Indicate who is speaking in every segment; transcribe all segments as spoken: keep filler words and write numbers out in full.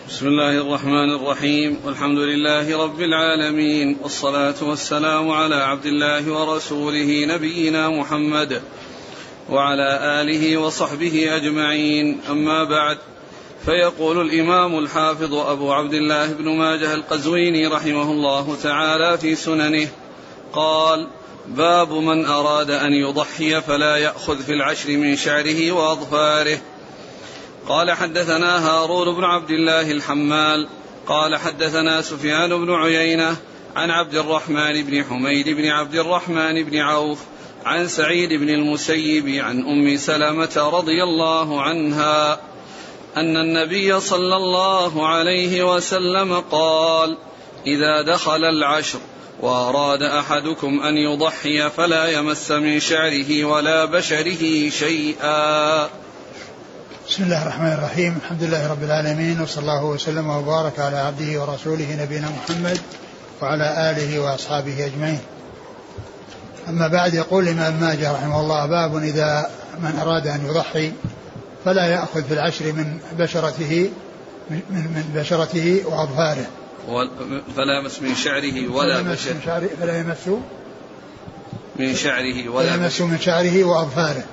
Speaker 1: بسم الله الرحمن الرحيم، والحمد لله رب العالمين، والصلاة والسلام على عبد الله ورسوله نبينا محمد وعلى آله وصحبه أجمعين. أما بعد، فيقول الإمام الحافظ أبو عبد الله بن ماجه القزويني رحمه الله تعالى في سننه قال: باب من أراد أن يضحي فلا يأخذ في العشر من شعره وأظفاره. قال: حدثنا هارون بن عبد الله الحمال قال: حدثنا سفيان بن عيينة عن عبد الرحمن بن حميد بن عبد الرحمن بن عوف عن سعيد بن المسيب عن أم سلمة رضي الله عنها أن النبي صلى الله عليه وسلم قال: إذا دخل العشر وأراد أحدكم أن يضحي فلا يمس من شعره ولا بشره شيئا.
Speaker 2: بسم الله الرحمن الرحيم، الحمد لله رب العالمين، وصلى الله وسلم وبارك على عبده ورسوله نبينا محمد وعلى آله وأصحابه أجمعين. أما بعد، يقول الإمام ماجه رحمه الله: باب إذا من أراد أن يضحي فلا يأخذ في العشر من بشرته من, من بشرته وأظفاره،
Speaker 1: فلا يمس من شعره ولا بشره
Speaker 2: فلا يمس
Speaker 1: من شعره ولا
Speaker 2: يمس من شعره وأظفاره.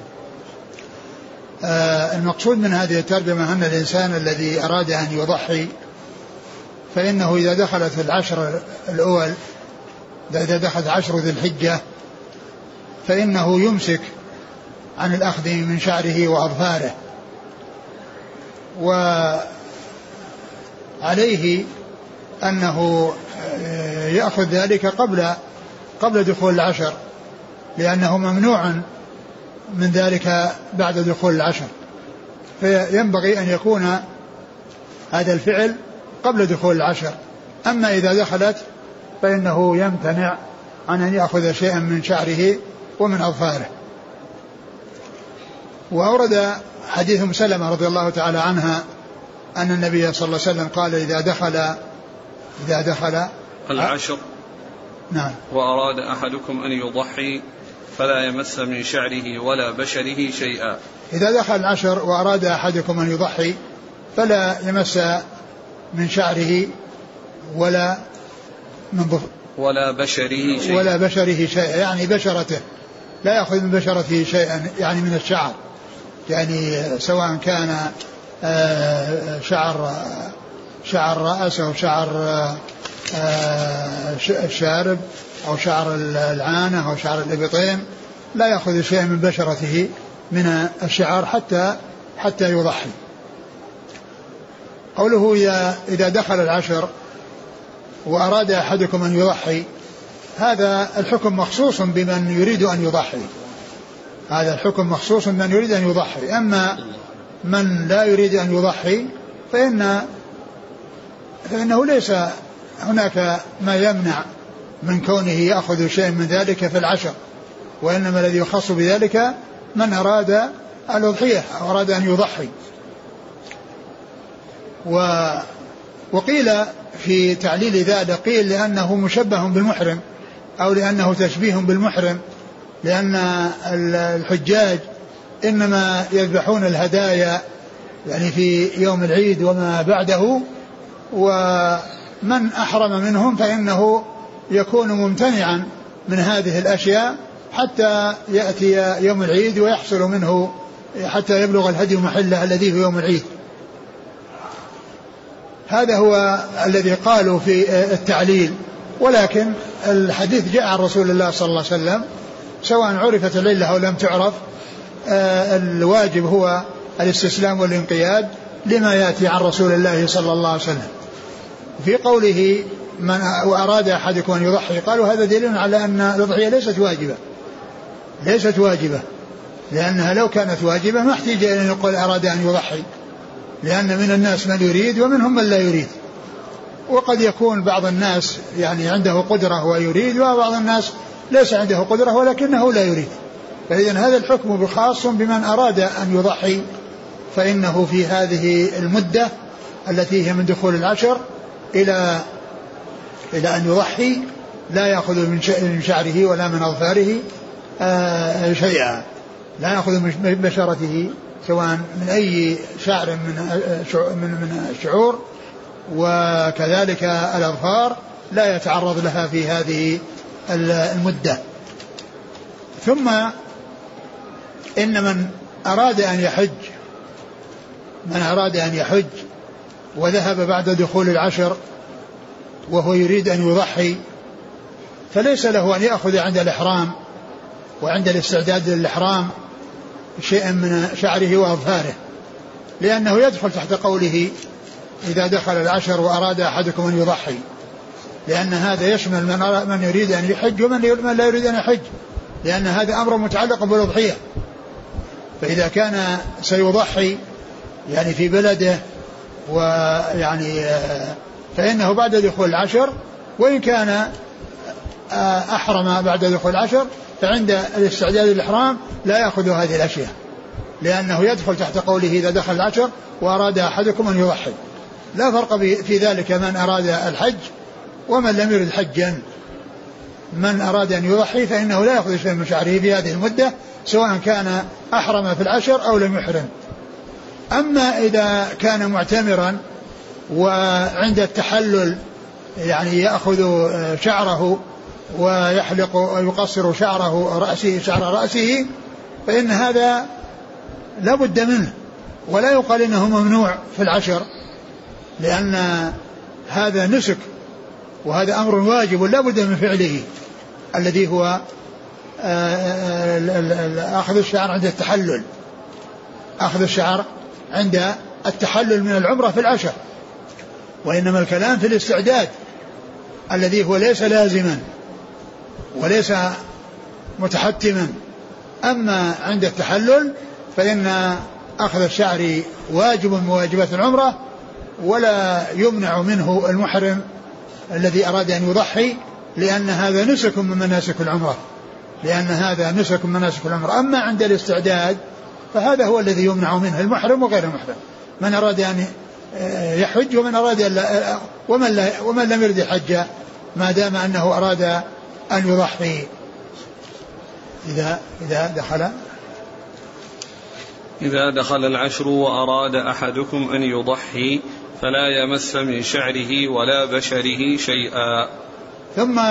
Speaker 2: آه المقصود من هذه الترجمة أن الإنسان الذي أراد أن يضحي فإنه إذا دخلت العشر الأول إذا دخلت عشر ذي الحجة فإنه يمسك عن الأخذ من شعره وأظفاره، وعليه أنه يأخذ ذلك قبل قبل دخول العشر، لأنه ممنوع من ذلك بعد دخول العشر، فينبغي أن يكون هذا الفعل قبل دخول العشر. أما إذا دخلت فإنه يمتنع عن أن يأخذ شيئا من شعره ومن أظفاره. وأورد حديث أم سلمة رضي الله تعالى عنها أن النبي صلى الله عليه وسلم قال: إذا دخل إذا دخل
Speaker 1: العشر
Speaker 2: نعم
Speaker 1: وأراد أحدكم أن يضحي فلا يمس من شعره ولا بشره شيئا.
Speaker 2: إذا دخل العشر وأراد أحدكم أن يضحي فلا يمس من شعره ولا من ضفر
Speaker 1: ولا بشره شيئا
Speaker 2: ولا بشره شيئا يعني بشرته، لا يأخذ من بشرته شيئا يعني من الشعر، يعني سواء كان شعر شعر رأس أو شعر الشارب أو شعر العانة أو شعر الإبطين، لا يأخذ شيئا من بشرته من الشعر حتى حتى يضحي. قوله إذا دخل العشر وأراد أحدكم أن يضحي، هذا الحكم مخصوص بمن يريد أن يضحي، هذا الحكم مخصوص بمن يريد أن يضحي. أما من لا يريد أن يضحي فإن فإنه ليس هناك ما يمنع من كونه يأخذ شيء من ذلك في العشر، وإنما الذي يخص بذلك من أراد الأضحية أو أراد أن يضحي. و وقيل في تعليل ذلك، قيل لأنه مشبه بالمحرم أو لأنه تشبيه بالمحرم، لأن الحجاج إنما يذبحون الهدايا يعني في يوم العيد وما بعده، ومن أحرم منهم فإنه يكون ممتنعا من هذه الأشياء حتى يأتي يوم العيد ويحصل منه حتى يبلغ الهدي محله الذي هو يوم العيد. هذا هو الذي قالوا في التعليل، ولكن الحديث جاء عن رسول الله صلى الله عليه وسلم سواء عرفت العلة أو لم تعرف، الواجب هو الاستسلام والانقياد لما يأتي عن رسول الله صلى الله عليه وسلم. في قوله من وأراد أحدكم أن يضحي، قالوا هذا دليل على أن الأضحية ليست واجبة ليست واجبة لأنها لو كانت واجبة ما احتاج إلى أن يقول أراد أن يضحي، لأن من الناس من يريد ومنهم من لا يريد، وقد يكون بعض الناس يعني عنده قدرة ويريد، وبعض الناس ليس عنده قدرة ولكنه لا يريد. فإذن هذا الحكم بخاص بمن أراد أن يضحي، فإنه في هذه المدة التي هي من دخول العشر إلى إلى أن يضحي لا يأخذ من شعره ولا من أظفاره شيئا، لا يأخذ من بشرته سواء من أي شعر من الشعور، وكذلك الأظفار لا يتعرض لها في هذه المدة. ثم إن من أراد أن يحج من أراد أن يحج وذهب بعد دخول العشر وهو يريد أن يضحي، فليس له أن يأخذ عند الإحرام وعند الاستعداد للإحرام شيئا من شعره وأظفاره، لأنه يدخل تحت قوله إذا دخل العشر وأراد أحدكم أن يضحي، لأن هذا يشمل من, من يريد أن يحج ومن لا يريد أن يحج، لأن هذا أمر متعلق بالأضحية. فإذا كان سيضحي يعني في بلده ويعني فإنه بعد دخول العشر، وإن كان أحرم بعد دخول العشر فعند الاستعداد للإحرام لا يأخذ هذه الأشياء، لأنه يدخل تحت قوله إذا دخل العشر وأراد أحدكم أن يضحي. لا فرق في ذلك من أراد الحج ومن لم يرد حجا. من أراد أن يضحي فإنه لا يأخذ شيئا من شعره في هذه المدة، سواء كان أحرم في العشر أو لم يحرم. أما إذا كان معتمرا وعند التحلل يعني يأخذ شعره ويحلق ويقصر شعره رأسه شعر رأسه، فإن هذا لا بد منه، ولا يقال إنه ممنوع في العشر، لأن هذا نسك وهذا أمر واجب لا بد من فعله، الذي هو أخذ الشعر عند التحلل أخذ الشعر عند التحلل من العمرة في العشر. وإنما الكلام في الاستعداد الذي هو ليس لازما وليس متحتما. أما عند التحلل فإن أخذ الشعر واجب من واجبات العمرة، ولا يمنع منه المحرم الذي أراد أن يضحي، لأن هذا نسك من مناسك العمرة لأن هذا نسك من مناسك العمرة. أما عند الاستعداد فهذا هو الذي يمنع منه المحرم وغير المحرم، من أراد أن يحج ومن أراد ومن, لا ومن لم يرد الحج، ما دام أنه أراد أن يضحي. إذا إذا دخل
Speaker 1: إذا دخل العشر وأراد أحدكم أن يضحي فلا يمس من شعره ولا بشره شيئا.
Speaker 2: ثم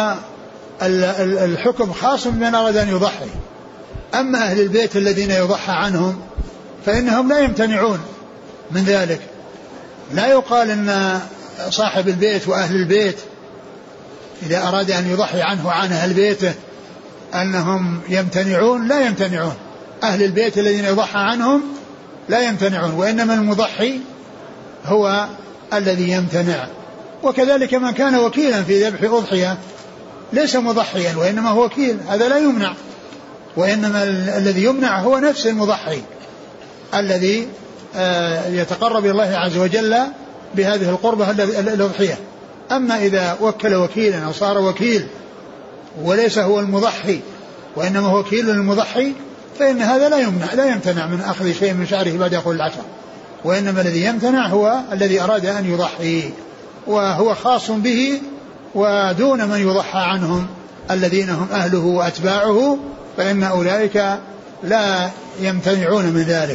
Speaker 2: الحكم خاص بمن أراد أن يضحي. أما أهل البيت الذين يضحى عنهم فإنهم لا يمتنعون من ذلك. لا يقال أن صاحب البيت وأهل البيت إذا أراد أن يضحي عنه عن أهل بيته أنهم يمتنعون، لا يمتنعون. أهل البيت الذين يضحى عنهم لا يمتنعون، وإنما المضحي هو الذي يمتنع. وكذلك من كان وكيلا في ذبح أضحية ليس مضحيا وإنما هو وكيل، هذا لا يمنع، وإنما الذي يمنع هو نفس المضحي الذي يتقرب الله عز وجل بهذه القربة الأضحية. أما إذا وكل وكيلا أو صار وكيل وليس هو المضحي وإنما هو وكيل للمضحي فإن هذا لا يمنع لا يمتنع من أخذ شيء من شعره بعد دخول العشر، وإنما الذي يمتنع هو الذي أراد أن يضحي، وهو خاص به ودون من يضحى عنهم الذين هم أهله وأتباعه، فإن أولئك لا يمتنعون من ذلك.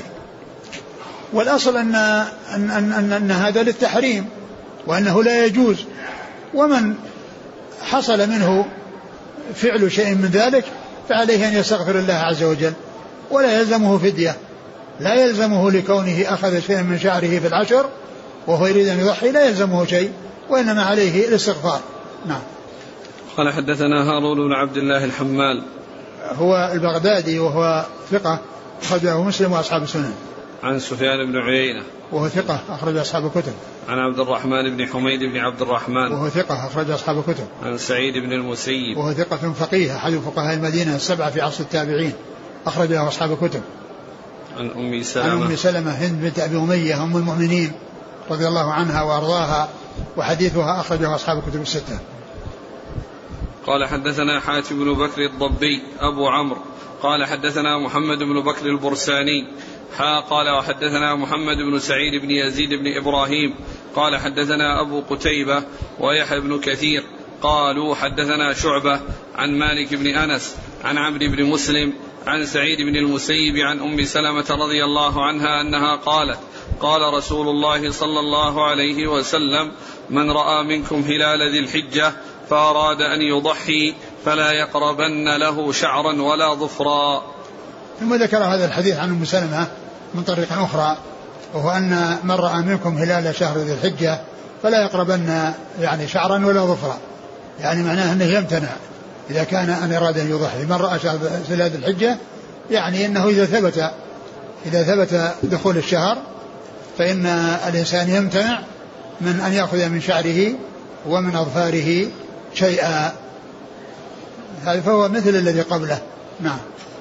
Speaker 2: والأصل أن, أن, أن, أن, أن هذا للتحريم وأنه لا يجوز، ومن حصل منه فعل شيء من ذلك فعليه أن يستغفر الله عز وجل، ولا يلزمه فدية، لا يلزمه لكونه أخذ شيء من شعره في العشر وهو يريد أن يضحي لا يلزمه شيء، وإنما عليه الاستغفار. نعم.
Speaker 1: قال حدثنا هارون بن عبد الله الحمال
Speaker 2: هو البغدادي وهو ثقة أخرجه مسلم وأصحاب السنن.
Speaker 1: عن سفيان بن عيينة
Speaker 2: وهو ثقة أخرج أصحاب الكتب.
Speaker 1: عن عبد الرحمن بن حميد بن عبد الرحمن
Speaker 2: وهو ثقة أخرج أصحاب الكتب.
Speaker 1: عن سعيد بن المسيب
Speaker 2: وهو ثقة فقيه أحد فقهاء المدينة السبعة في عصر التابعين أخرج له أصحاب الكتب.
Speaker 1: عن أم سلمة
Speaker 2: عن أم سلمة هند بنت أبي أمية أم المؤمنين رضي الله عنها وأرضاها، وحديثها أخرجه أصحاب الكتب الستة.
Speaker 1: قال حدثنا حاتم بن بكر الضبي أبو عمرو قال حدثنا محمد بن بكر البرساني حا قال وحدثنا محمد بن سعيد بن يزيد بن إبراهيم قال حدثنا أبو قتيبة ويحيى بن كثير قالوا حدثنا شعبة عن مالك بن أنس عن عمرو بن مسلم عن سعيد بن المسيب عن أم سلمة رضي الله عنها أنها قالت قال رسول الله صلى الله عليه وسلم من رأى منكم هلال ذي الحجة فأراد أن يضحي فلا يقربن له شعرا ولا ظفرا.
Speaker 2: ثم ذكر هذا الحديث عن أم سلمة من طريق أخرى، وهو أن من رأى منكم هلال شهر ذي الحجة فلا يقربن يعني شعرا ولا ظفرا، يعني معناه أنه يمتنع إذا كان أن أراد أن يضحي. من رأى شهر ذي الحجة يعني أنه إذا ثبت إذا ثبت دخول الشهر فإن الإنسان يمتنع من أن يأخذ من شعره ومن أظفاره شيئا، فهو مثل الذي قبله. نعم.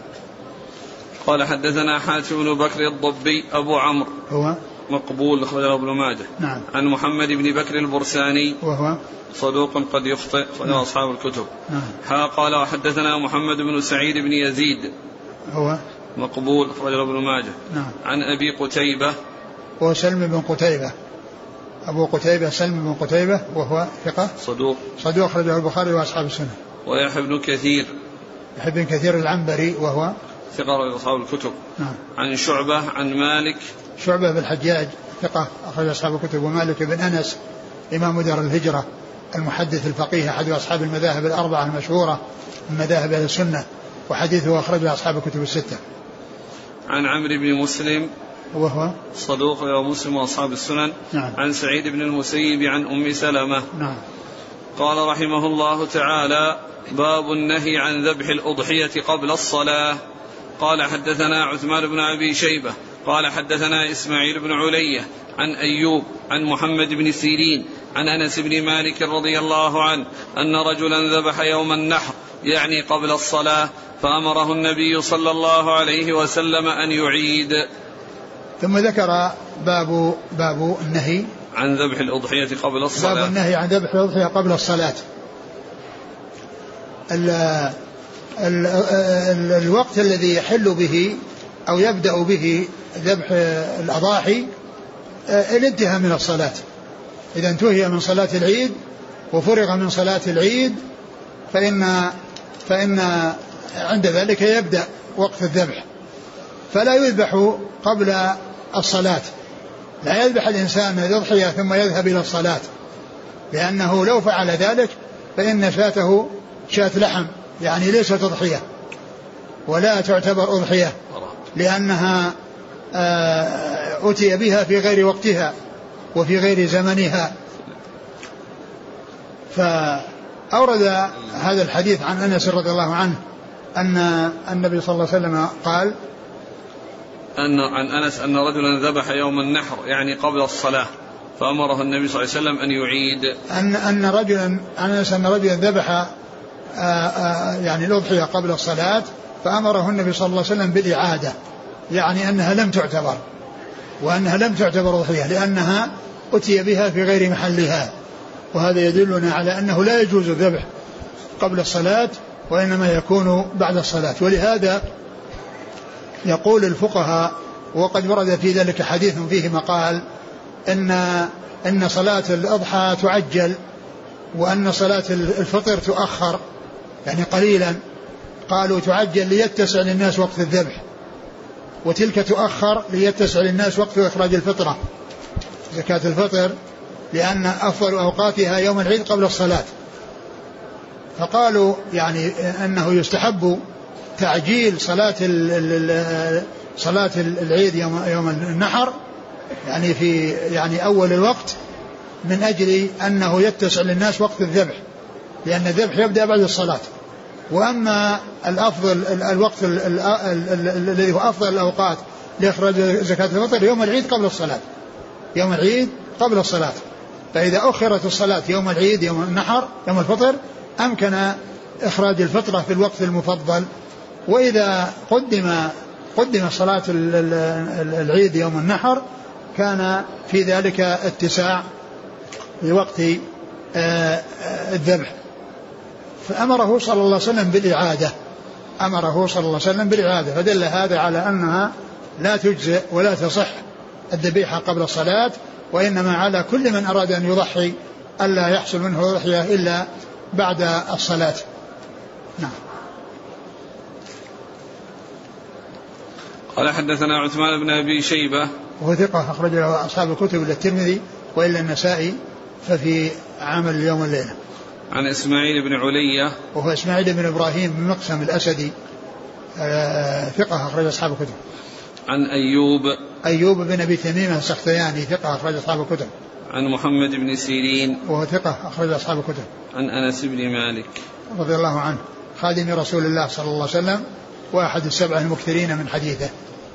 Speaker 1: قال حدثنا حاتم بن بكر الضبي أبو عمرو
Speaker 2: هو
Speaker 1: مقبول أخرجه ابن ماجه.
Speaker 2: نعم.
Speaker 1: عن محمد بن بكر البرساني
Speaker 2: وهو
Speaker 1: صدوق قد يخطئ أخرجه أصحاب الكتب.
Speaker 2: نعم.
Speaker 1: ها قال وحدثنا محمد بن سعيد بن يزيد
Speaker 2: هو
Speaker 1: مقبول أخرجه ابن ماجه.
Speaker 2: نعم.
Speaker 1: عن أبي قتيبة
Speaker 2: وهو سلم بن قتيبة أبو قتيبة سلم بن قتيبة وهو ثقة
Speaker 1: صدوق
Speaker 2: صدوق أخرجه البخاري وأصحاب السنة.
Speaker 1: ويحيى بن كثير
Speaker 2: يحيى بن كثير العنبري وهو
Speaker 1: ثقة أخرجه أصحاب الكتب.
Speaker 2: نعم.
Speaker 1: عن شعبة عن مالك
Speaker 2: شعبة بن الحجاج ثقة أخرج أصحاب الكتب. ومالك بن أنس إمام دار الهجرة المحدث الفقيه أحد أصحاب المذاهب الأربعة المشهورة من مذاهب أهل السنة، وحديثه أخرجه أصحاب الكتب الستة.
Speaker 1: عن عمرو بن مسلم
Speaker 2: وهو
Speaker 1: صدوق ومسلم وأصحاب السنن.
Speaker 2: نعم.
Speaker 1: عن سعيد بن المسيب عن أم سلمة.
Speaker 2: نعم.
Speaker 1: قال رحمه الله تعالى باب النهي عن ذبح الأضحية قبل الصلاة. قال حدثنا عثمان بن أبي شيبة قال حدثنا إسماعيل بن علية عن أيوب عن محمد بن سيرين عن أنس بن مالك رضي الله عنه أن رجلا ذبح يوم النحر يعني قبل الصلاة فأمره النبي صلى الله عليه وسلم أن يعيد.
Speaker 2: ثم ذكر باب باب النهي
Speaker 1: عن ذبح الأضحية قبل الصلاة.
Speaker 2: باب النهي عن ذبح الأضحية قبل الصلاة. ال ال ال الوقت الذي يحل به أو يبدأ به ذبح الأضاحي الانتهاء من الصلاة. إذا انتهي من صلاة العيد وفرغ من صلاة العيد فإن فإن عند ذلك يبدأ وقت الذبح، فلا يذبح قبل الصلاة. لا يذبح الإنسان الأضحية ثم يذهب إلى الصلاة، لأنه لو فعل ذلك فإن شاته شاة لحم يعني ليست أضحية ولا تعتبر أضحية، لأنها أتي بها في غير وقتها وفي غير زمنها. فأورد هذا الحديث عن أنس رضي الله عنه أن النبي صلى الله عليه وسلم قال
Speaker 1: أن عن أنس أن رجلا ذبح يوم النحر يعني قبل الصلاة فأمره النبي صلى الله عليه وسلم أن يعيد.
Speaker 2: أن أن رجلا أنس أن رجلا ذبح يعني الأضحية قبل الصلاة فأمره النبي صلى الله عليه وسلم بالإعادة، يعني أنها لم تعتبر وأنها لم تعتبر أضحية لأنها أتي بها في غير محلها. وهذا يدلنا على أنه لا يجوز الذبح قبل الصلاة وإنما يكون بعد الصلاة. ولهذا يقول الفقهاء وقد ورد في ذلك حديث فيه مقال إن إن صلاة الأضحى تعجل وأن صلاة الفطر تؤخر يعني قليلا. قالوا تعجل ليتسع للناس وقت الذبح، وتلك تؤخر ليتسع للناس وقت إخراج الفطرة زكاة الفطر، لأن أفضل أوقاتها يوم العيد قبل الصلاة. فقالوا يعني أنه يستحب تعجيل صلاة صلاة العيد يوم يوم النحر يعني في يعني أول الوقت من أجل أنه يتسع للناس وقت الذبح، لأن الذبح يبدأ بعد الصلاة. وأما الأفضل الوقت الذي هو أفضل الأوقات لإخراج زكاة الفطر يوم العيد قبل الصلاة، يوم العيد قبل الصلاة. فإذا أخرت الصلاة يوم العيد يوم النحر يوم الفطر أمكن إخراج الفطرة في الوقت المفضل. وإذا قدم قدم صلاة العيد يوم النحر كان في ذلك اتساع لوقت الذبح. فأمره صلى الله عليه وسلم بالإعادة أمره صلى الله عليه وسلم بالإعادة فدل هذا على أنها لا تجزئ ولا تصح الذبيحة قبل الصلاة، وإنما على كل من أراد أن يضحي ألا يحصل منه ضحية إلا بعد الصلاة. نعم.
Speaker 1: قال حدثنا عثمان بن أبي شيبة
Speaker 2: وهو ثقة أخرج له أصحاب الكتب إلا الترمذي وإلا النسائي ففي عمل اليوم والليلة.
Speaker 1: عن إسماعيل بن علية
Speaker 2: وهو إسماعيل بن إبراهيم بن مقسم الأسدي آه ثقة أخرج أصحاب الكتب.
Speaker 1: عن أيوب
Speaker 2: أيوب بن أبي تميمة السختياني ثقة أخرج أصحاب الكتب.
Speaker 1: عن محمد بن سيرين
Speaker 2: وهو ثقة أخرج أصحاب الكتب.
Speaker 1: عن أنس بن مالك
Speaker 2: رضي الله عنه خادم رسول الله صلى الله عليه وسلم وأحد السبعة المكثرين من حديثه.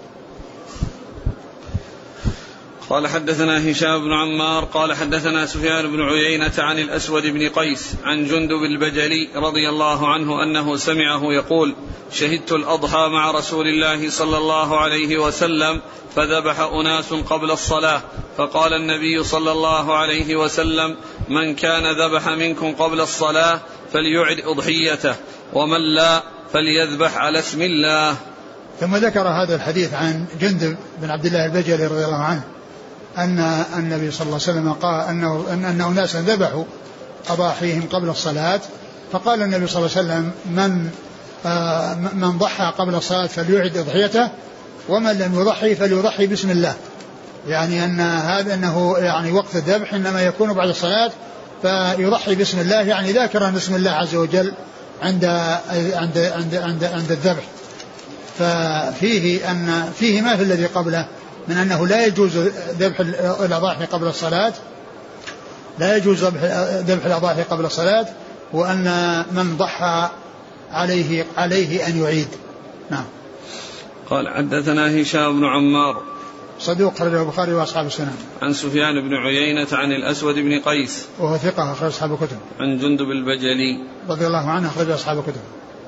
Speaker 1: قال حدثنا هشام بن عمار قال حدثنا سفيان بن عيينة عن الأسود بن قيس عن جندب البجلي رضي الله عنه أنه سمعه يقول شهدت الأضحى مع رسول الله صلى الله عليه وسلم فذبح أناس قبل الصلاة فقال النبي صلى الله عليه وسلم من كان ذبح منكم قبل الصلاة فليعد أضحيته ومن لا فليذبح على اسم الله.
Speaker 2: ثم ذكر هذا الحديث عن جندب بن عبد الله البجلي رضي الله عنه أن النبي صلى الله عليه وسلم قال أنه أن أن أناسا ذبحوا أضاحيهم قبل الصلاة فقال النبي صلى الله عليه وسلم من آه من ضحى قبل الصلاة فليعد أضحيته ومن لم يضحي فليضحي بسم الله. يعني أن هذا أنه يعني وقت الذبح إنما يكون بعد الصلاة فيضحي بسم الله يعني ذاكرا بسم الله عز وجل عند عند عند عند, عند الذبح. ففيه أن فيه ما في الذي قبله من أنه لا يجوز ذبح الأضاحي قبل الصلاة لا يجوز ذبح الأضاحي قبل الصلاة وأن من ضحى عليه عليه أن يعيد. نعم.
Speaker 1: قال حدثنا هشام بن عمار
Speaker 2: صدوق أخرجه البخاري وأصحاب السنن.
Speaker 1: عن سفيان بن عيينة عن الأسود بن قيس
Speaker 2: وهو ثقة أخرج أصحاب الكتب.
Speaker 1: عن جندب البجلي
Speaker 2: رضي الله عنه أخرج أصحاب الكتب.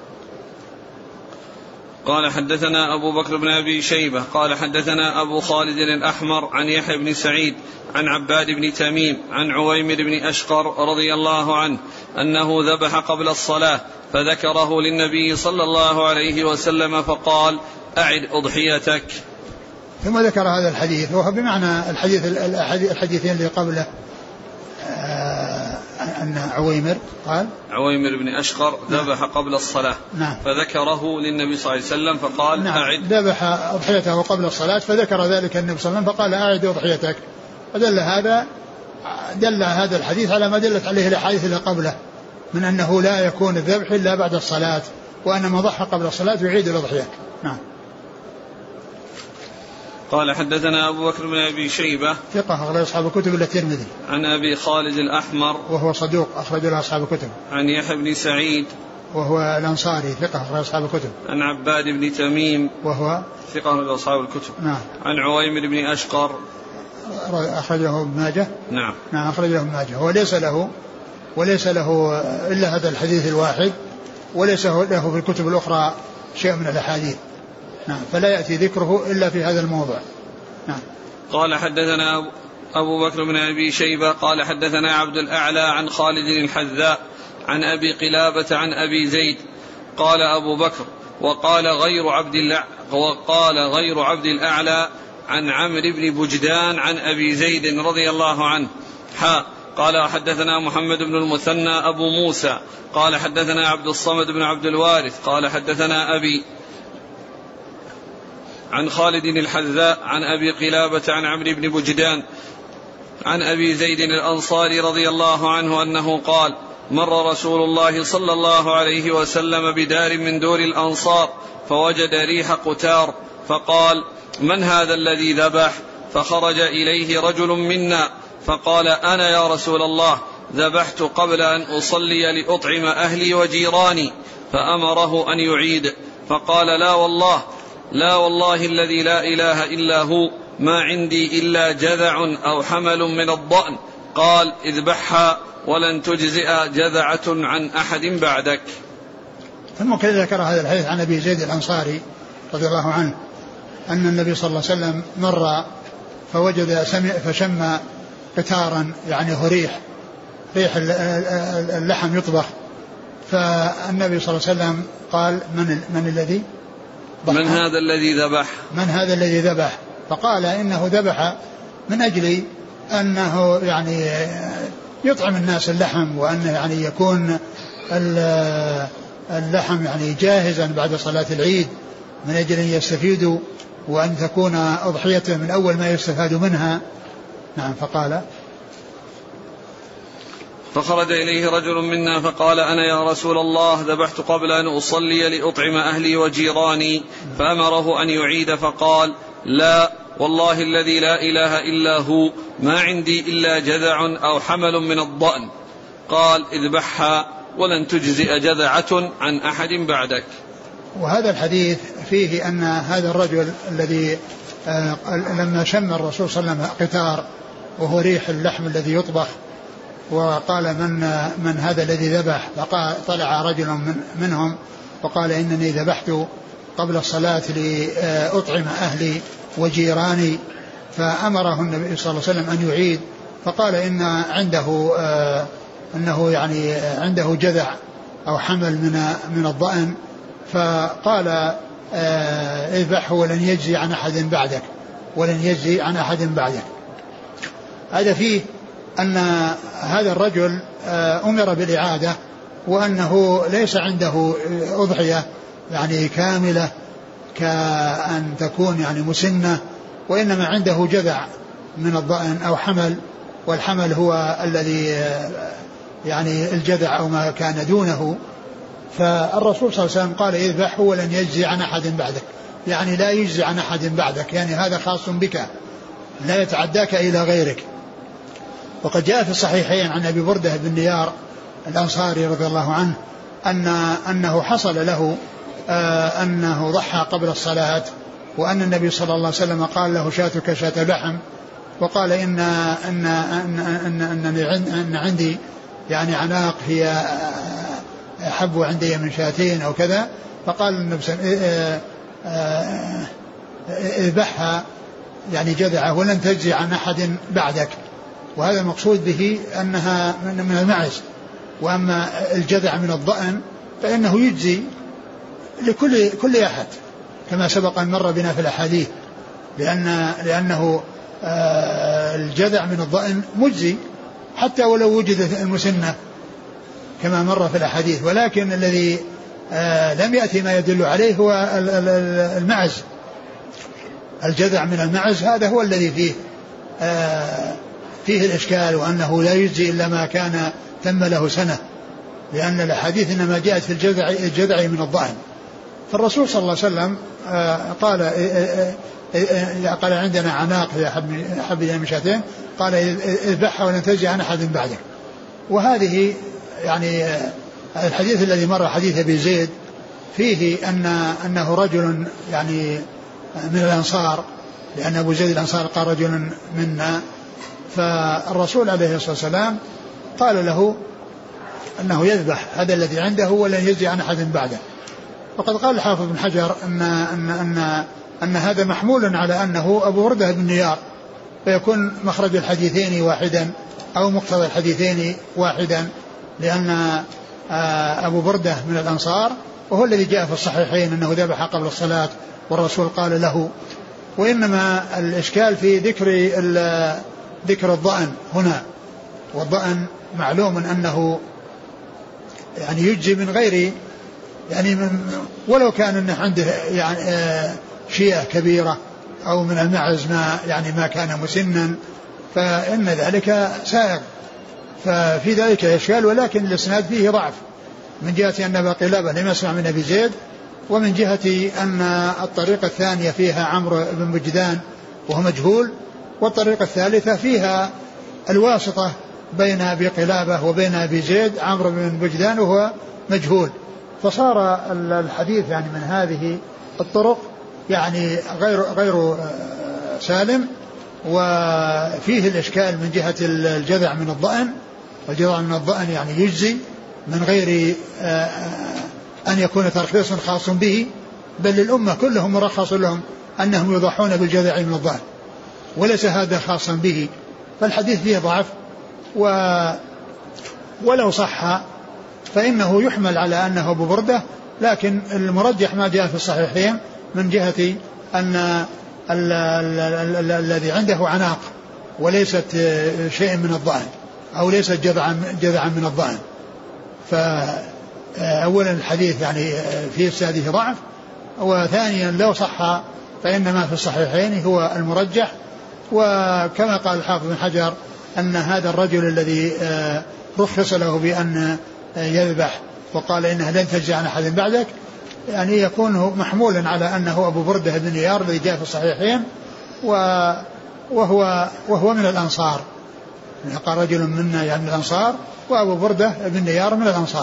Speaker 1: قال حدثنا أبو بكر بن أبي شيبة قال حدثنا أبو خالد الأحمر عن يحيى بن سعيد عن عباد بن تميم عن عويمر بن أشقر رضي الله عنه أنه ذبح قبل الصلاة فذكره للنبي صلى الله عليه وسلم فقال أعد أضحيتك.
Speaker 2: ثم ذكر هذا الحديث وهو بمعنى الحديث الحديثين اللي قبله أن عويمر قال
Speaker 1: عويمر بن أشقر ذبح قبل الصلاة
Speaker 2: نعم.
Speaker 1: فذكره للنبي صلى الله عليه وسلم فقال
Speaker 2: نعم.
Speaker 1: أعد
Speaker 2: ذبح أضحيته قبل الصلاة فذكر ذلك النبي صلى الله عليه وسلم فقال أعد أضحيتك. فدل هذا دل هذا الحديث على ما دلت عليه الأحاديث اللي قبله من أنه لا يكون الذبح إلا بعد الصلاة وأن من ضحى قبل الصلاة يعيد الأضحية. نعم.
Speaker 1: قال حدثنا أبو بكر بن أبي شيبة
Speaker 2: ثقة أخرج أصحاب الكتب إلا الترمذي.
Speaker 1: عن أبي خالد الأحمر
Speaker 2: وهو صدوق أخرج له أصحاب الكتب.
Speaker 1: عن يحيى بن سعيد
Speaker 2: وهو الأنصاري ثقة أخرج أصحاب الكتب.
Speaker 1: عن عباد بن تميم
Speaker 2: وهو
Speaker 1: ثقة أخرج أصحاب الكتب.
Speaker 2: نعم.
Speaker 1: عن عويمر بن أشقر
Speaker 2: أخرجه ابن ماجه.
Speaker 1: نعم.
Speaker 2: نعم أخرجه ابن ماجه. وليس له وليس له إلا هذا الحديث الواحد وليس له في الكتب الأخرى شيء من الأحاديث. نعم. فلا يأتي ذكره إلا في هذا الموضع. نعم.
Speaker 1: قال حدثنا أبو بكر بن أبي شيبة قال حدثنا عبد الأعلى عن خالد الحذاء عن أبي قلابة عن أبي زيد قال أبو بكر وقال غير عبد وقال غير عبد الأعلى عن عمرو بن بجدان عن أبي زيد رضي الله عنه حا قال حدثنا محمد بن المثنى أبو موسى قال حدثنا عبد الصمد بن عبد الوارث قال حدثنا أبي عن خالد الحذاء عن أبي قلابة عن عمرو بن بجدان عن أبي زيد الأنصاري رضي الله عنه أنه قال مر رسول الله صلى الله عليه وسلم بدار من دور الأنصار فوجد ريح قتار فقال من هذا الذي ذبح؟ فخرج إليه رجل منا فقال أنا يا رسول الله ذبحت قبل أن أصلي لأطعم أهلي وجيراني فأمره أن يعيد فقال لا والله لا والله الذي لا إله إلا هو ما عندي إلا جذع أو حمل من الضأن قال اذبحها ولن تجزئ جذعة عن أحد بعدك.
Speaker 2: ثم كذا ذكر هذا الحديث عن أبي زيد الأنصاري رضي الله عنه أن النبي صلى الله عليه وسلم مر فوجد فشم قتارا يعني هو ريح ريح اللحم يطبخ فالنبي صلى الله عليه وسلم قال من, من الذي
Speaker 1: من هذا الذي ذبح
Speaker 2: من هذا الذي ذبح فقال إنه ذبح من أجل أنه يعني يطعم الناس اللحم وأنه يعني يكون اللحم يعني جاهزا بعد صلاة العيد من أجل أن يستفيدوا وأن تكون أضحيته من أول ما يستفاد منها. نعم. فقال
Speaker 1: فخرج إليه رجل منا فقال أنا يا رسول الله ذبحت قبل أن أصلي لأطعم أهلي وجيراني، فأمره أن يعيد فقال لا والله الذي لا إله إلا هو ما عندي إلا جذع أو حمل من الضأن. قال اذبحها ولن تجزئ جذعة عن أحد بعدك.
Speaker 2: وهذا الحديث فيه أن هذا الرجل الذي آه لما شم الرسول صلى الله عليه وسلم قتار وهو ريح اللحم الذي يطبخ، وقال من, من هذا الذي ذبح؟ فقال طلع رجل من منهم وقال إنني ذبحت قبل الصلاة لأطعم أهلي وجيراني، فأمره النبي صلى الله عليه وسلم أن يعيد، فقال إن عنده آه أنه يعني عنده جذع أو حمل من من الضأن، فقال اذبحه ولن يجزي عن أحد بعدك ولن يجزي عن أحد بعدك. هذا فيه أن هذا الرجل أمر بالإعادة، وأنه ليس عنده أضحية يعني كاملة كأن تكون يعني مسنة، وإنما عنده جذع من الضأن أو حمل، والحمل هو الذي يعني الجذع أو ما كان دونه. فالرسول صلى الله عليه وسلم قال اذبحه ولن يجزي عن أحد بعدك، يعني لا يجزي عن أحد بعدك، يعني هذا خاص بك لا يتعداك إلى غيرك. وقد جاء في الصحيحين عن أبي بردة بن نيار الأنصاري رضي الله عنه أن أنه حصل له آه أنه ضحى قبل الصلاة، وأن النبي صلى الله عليه وسلم قال له شاتك شاة لحم، وقال إن أن أن أن, أن, أن عندي يعني عناق هي أحب عندي من شاتين أو كذا، فقال النبي صلى الله عليه وسلم اذبحها يعني جذعه ولن تجزي عن أحد بعدك. وهذا المقصود به أنها من المعز، وأما الجذع من الضأن فإنه يجزي لكل كل أحد كما سبق أن مر بنا في الأحاديث، لأن لأنه الجذع من الضأن مجزي حتى ولو وجدت المسنة كما مر في الأحاديث، ولكن الذي لم يأتي ما يدل عليه هو المعز. الجذع من المعز هذا هو الذي فيه فيه الإشكال، وأنه لا يجزي إلا ما كان تم له سنة، لأن الأحاديث إنما جاءت في الجذع, الجذع من الضأن. فالرسول صلى الله عليه وسلم قال قال عندنا عناق هي أحب إلى من شاتين، قال اذبحها ولن تجزي عن أحد بعدك. وهذه يعني الحديث الذي مر حديث أبي زيد فيه أن أنه رجل يعني من الأنصار، لأن أبو زيد الأنصار قال رجل منا، فالرسول عليه الصلاة والسلام قال له أنه يذبح هذا الذي عنده ولن يجزي عن أحد بعده. وقد قال الحافظ بن حجر أن, أن, أن, أن هذا محمول على أنه أبو بردة بن نيار، فيكون مخرج الحديثين واحدا أو مقتضى الحديثين واحدا، لأن أبو بردة من الأنصار وهو الذي جاء في الصحيحين أنه ذبح قبل الصلاة والرسول قال له. وإنما الإشكال في ذكر ذكر الضأن هنا، والضأن معلوم أنه يعني يجزي من غير يعني من ولو كان أنه عنده يعني شيئة كبيرة أو من المعز ما يعني ما كان مسنا، فإن ذلك سائغ، ففي ذلك إشكال. ولكن الإسناد فيه ضعف من جهة أن أبا قلابة لم يسمع من أبي زيد، ومن جهة أن الطريقة الثانية فيها عمرو بن مجدان وهو مجهول، والطريقة الثالثة فيها الواسطة بين أبي قلابة وبين أبي زيد عمرو بن مجدان وهو مجهول، فصار الحديث يعني من هذه الطرق يعني غير غير سالم. وفيه الإشكال من جهة الجذع من الضأن، والجذع من الضأن يعني يجزي من غير أن يكون ترخيص خاص به، بل للأمة كلهم مرخص لهم أنهم يضحون بالجذع من الضأن، وليس هذا خاصا به. فالحديث فيه ضعف، و ولو صح فإنه يحمل على أنه أبو بردة، لكن المرجح ما جاء في الصحيحين من جهة أن الذي عنده عناق وليست شيء من الضأن أو ليست جذعا جذعا من الضأن. فأولا الحديث يعني فيه ساده ضعف، وثانيا لو صح فإن ما في الصحيحين هو المرجح. وكما قال الحافظ بن حجر أن هذا الرجل الذي رخص له بأن يذبح وقال إنها لن تجزي عن أحد بعدك يعني يكون محمولا على أنه أبو بردة بن نيار الذي جاء في الصحيحين وهو, وهو من الأنصار. قال رجل منا يعني من الأنصار وأبو بردة بن نيار من الأنصار.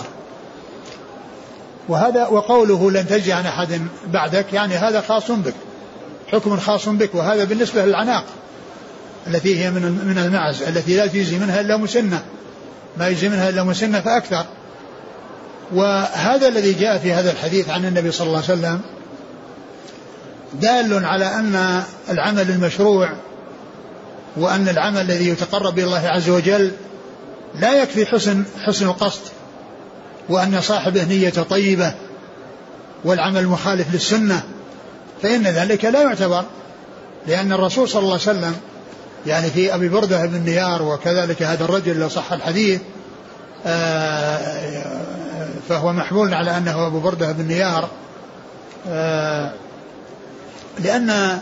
Speaker 2: وهذا وقوله لن تجزي عن أحد بعدك يعني هذا خاص بك، حكم خاص بك. وهذا بالنسبة للعناق التي هي من من المعز التي لا تجزي منها إلا مسنة، ما يجزي منها إلا مسنة فأكثر. وهذا الذي جاء في هذا الحديث عن النبي صلى الله عليه وسلم دال على أن العمل المشروع وأن العمل الذي يتقرب إلى الله عز وجل لا يكفي حسن حسن القصد، وأن صاحبه نية طيبة والعمل مخالف للسنة فإن ذلك لا يعتبر. لأن الرسول صلى الله عليه وسلم يعني في أبي بردة بن نيار وكذلك هذا الرجل لو صح الحديث فهو محمول على أنه أبو بردة بن نيار لأن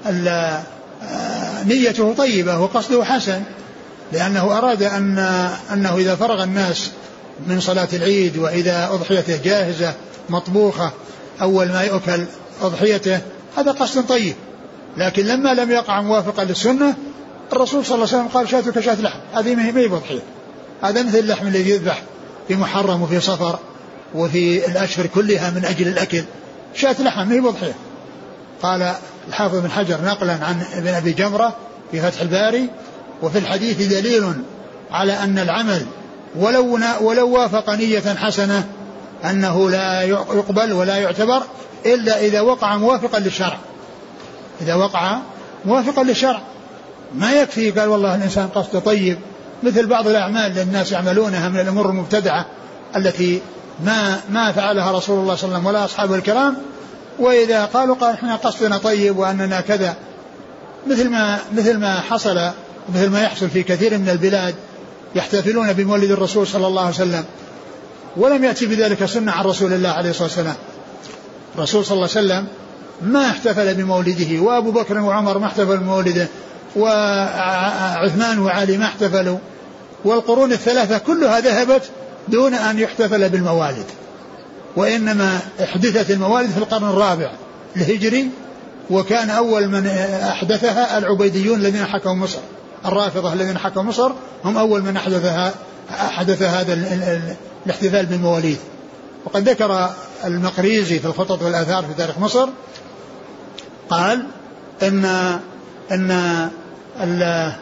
Speaker 2: نيته طيبة وقصده حسن، لأنه أراد أن أنه إذا فرغ الناس من صلاة العيد وإذا أضحيته جاهزة مطبوخة أول ما يؤكل أضحيته هذا قصد طيب. لكن لما لم يقع موافقا للسنة الرسول صلى الله عليه وسلم قال شاتك شات لحم، هذه ما هي بضحية، هذا مثل اللحم الذي يذبح في محرم وفي صفر وفي الأشهر كلها من أجل الأكل، شات لحم ما هي بضحية. قال الحافظ بن حجر نقلا عن ابن أبي جمرة في فتح الباري وفي الحديث دليل على أن العمل ولو, ولو وافق نية حسنة أنه لا يقبل ولا يعتبر إلا إذا وقع موافقا للشرع. إذا وقع موافقا للشرع ما يكفي قال والله الإنسان قصد طيب مثل بعض الأعمال للناس يعملونها من الأمور المبتدعة التي ما ما فعلها رسول الله صلى الله عليه وسلم ولا أصحابه الكرام، وإذا قالوا قال احنا قصدنا طيب وأننا كذا، مثل ما مثل ما حصل مثل ما يحصل في كثير من البلاد يحتفلون بمولد الرسول صلى الله عليه وسلم ولم يأتي بذلك سنة عن رسول الله عليه الصلاة والسلام. الرسول صلى الله عليه وسلم ما احتفل بمولده، وأبو بكر وعمر ما احتفلوا بمولده، وعثمان وعلي ما احتفلوا، والقرون الثلاثة كلها ذهبت دون أن يحتفل بالموالد، وإنما احدثت الموالد في القرن الرابع الهجري، وكان أول من أحدثها العبيديون الذين حكموا مصر، الرافضة الذين حكموا مصر هم أول من أحدثها أحدث هذا الاحتفال بالمواليد. وقد ذكر المقريزي في الخطط والآثار في تاريخ مصر قال إن إن أن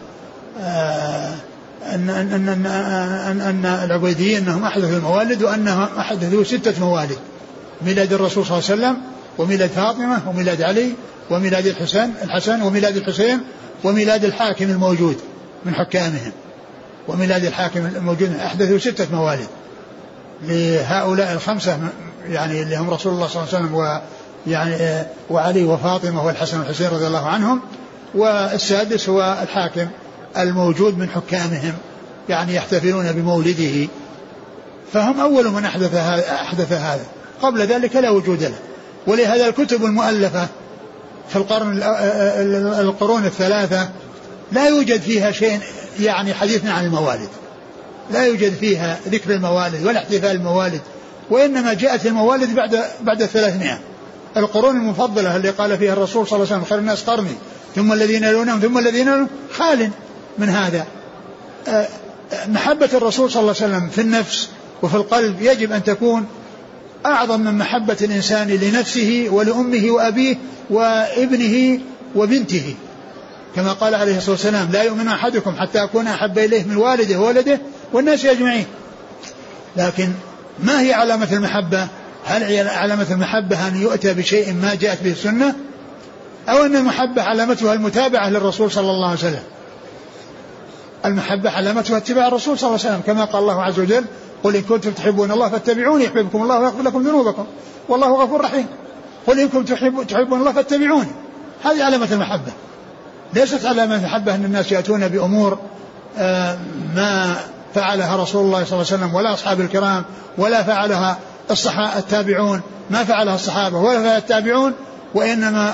Speaker 2: أن أن أن أن العبيديين أنهم أحدثوا الموالد، وأنهم أحدثوا ستة موالد: ميلاد الرسول صلى الله عليه وسلم، وميلاد فاطمة، وميلاد علي، وميلاد الحسن الحسن وميلاد الحسين، وميلاد الحاكم الموجود من حكامهم، وميلاد الحاكم الموجود. أحدثوا ستة موالد لهؤلاء الخمسة يعني اللي هم رسول الله صلى الله عليه وسلم ويعني وعلي وفاطمة والحسن والحسين رضي الله عنهم، والسادس هو الحاكم الموجود من حكامهم، يعني يحتفلون بمولده، فهم أول من أحدث هذا, أحدث هذا. قبل ذلك لا وجود له. ولهذا الكتب المؤلفة في القرن القرون الثلاثة لا يوجد فيها شيء يعني حديثنا عن الموالد، لا يوجد فيها ذكر الموالد ولا احتفال الموالد، وإنما جاءت الموالد بعد بعد الثلاثمائة. القرون المفضلة اللي قال فيها الرسول صلى الله عليه وسلم خير الناس قرني ثم الذين يلونهم ثم الذين يلونهم خال من هذا. محبة الرسول صلى الله عليه وسلم في النفس وفي القلب يجب أن تكون أعظم من محبة الإنسان لنفسه ولأمه وأبيه وابنه وبنته، كما قال عليه الصلاة والسلام: لا يؤمن أحدكم حتى أكون أحب إليه من والده وولده والناس أجمعين. لكن ما هي علامة المحبة؟ هل علامة المحبة أن يؤتى بشيء ما جاءت به السنة، أو أن المحبة علامتها المتابعة للرسول صلى الله عليه وسلم؟ المحبة علامتها اتباع الرسول صلى الله عليه وسلم، كما قال الله عز وجل: قل إن كنتم تحبون الله فاتبعوني يحببكم الله ويغفر لكم ذنوبكم والله غفور رحيم. قل إن كنتم تحبون الله فاتبعوني. هذه علامة المحبة، ليست علامة المحبة أن الناس يأتون بأمور ما فعلها رسول الله صلى الله عليه وسلم ولا أصحاب الكرام ولا فعلها الصحابة التابعون، ما فعلها الصحابة ولا فعلها التابعون، وإنما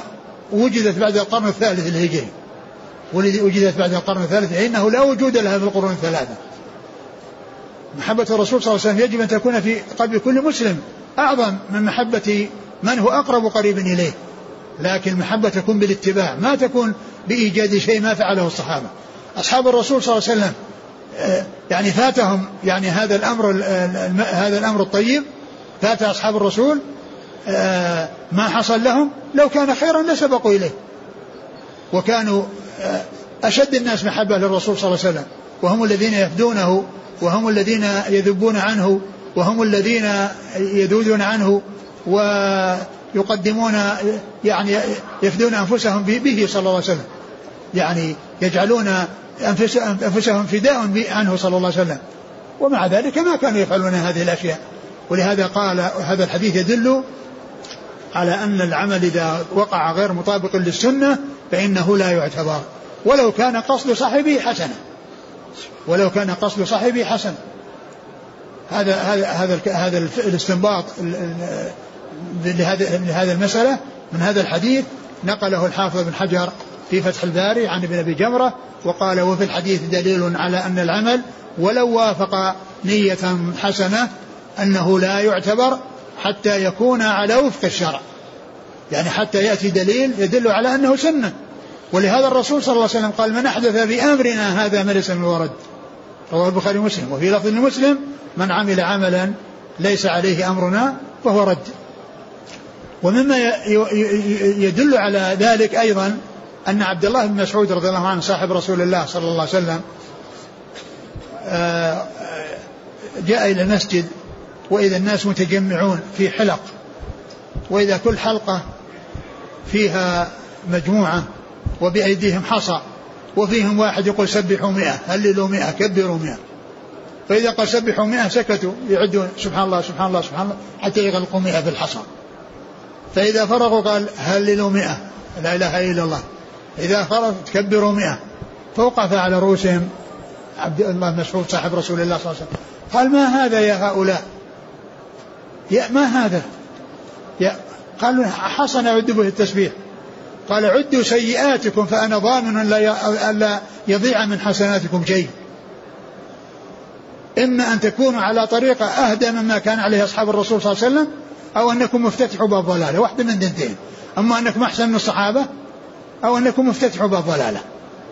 Speaker 2: وجدت بعد القرن الثالث الهجري، والذي وجدت بعد القرن الثالث فإنه لا وجود لها في القرون الثلاثة. محبة الرسول صلى الله عليه وسلم يجب أن تكون في قلب كل مسلم أعظم من محبة من هو أقرب قريب إليه، لكن المحبة تكون بالاتباع، ما تكون بإيجاد شيء ما فعله الصحابة. أصحاب الرسول صلى الله عليه وسلم يعني فاتهم يعني هذا الأمر هذا الأمر الطيب، فات أصحاب الرسول ما حصل لهم، لو كان خيرا لسبقوا إليه، وكانوا أشد الناس محبة للرسول صلى الله عليه وسلم، وهم الذين يفدونه، وهم الذين يذبون عنه، وهم الذين يذودون عنه ويقدمون يعني يفدون أنفسهم به صلى الله عليه وسلم، يعني يجعلون أنفسهم فداء عنه صلى الله عليه وسلم، ومع ذلك ما كانوا يفعلون هذه الأشياء. ولهذا قال هذا الحديث يدل على أن العمل إذا وقع غير مطابق للسنة فإنه لا يعتبر، ولو كان قصد صاحبه حسنا، ولو كان قصد صاحبه حسنا. هذا هذا هذا هذا الاستنباط لهذه المسألة من هذا الحديث نقله الحافظ بن حجر في فتح الباري عن ابن أبي جمرة، وقال وفي الحديث دليل على أن العمل ولو وافق نية حسنة أنه لا يعتبر حتى يكون على وفق الشرع، يعني حتى يأتي دليل يدل على أنه سنة. ولهذا الرسول صلى الله عليه وسلم قال من أحدث في أمرنا هذا ما ليس منه ورد، رواه البخاري ومسلم. وفي لفظ مسلم من عمل عملا ليس عليه أمرنا فهو رد. ومما يدل على ذلك أيضا أن عبد الله بن مسعود رضي الله عنه صاحب رسول الله صلى الله عليه وسلم جاء إلى المسجد وإذا الناس متجمعون في حلق، وإذا كل حلقة فيها مجموعة وبأيديهم حصى، وفيهم واحد يقول سبحوا مئة، هللوا مئة، كبروا مئة، فإذا قال سبحوا مئة سكتوا يعدون سبحان الله سبحان الله سبحان الله حتى يغلقوا مئة في الحصى، فإذا فرغوا قال هللوا مئة، لا إله إلا الله، إذا فرغوا تكبروا مئة، فوقف على رؤوسهم عبد الله بن مسعود صاحب رسول الله صلى الله عليه وسلم قال ما هذا يا هؤلاء، يا ما هذا يا قالوا حصن عد به التسبيح، قال عدوا سيئاتكم فأنا ضامن لا يضيع من حسناتكم شيء، إما أن تكونوا على طريقة أهدى مما كان عليه أصحاب الرسول صلى الله عليه وسلم، أو أنكم مفتتحوا باب ضلالة، واحدة من دنتين، أما أنكم أحسن من الصحابة أو أنكم مفتتحوا باب ضلالة.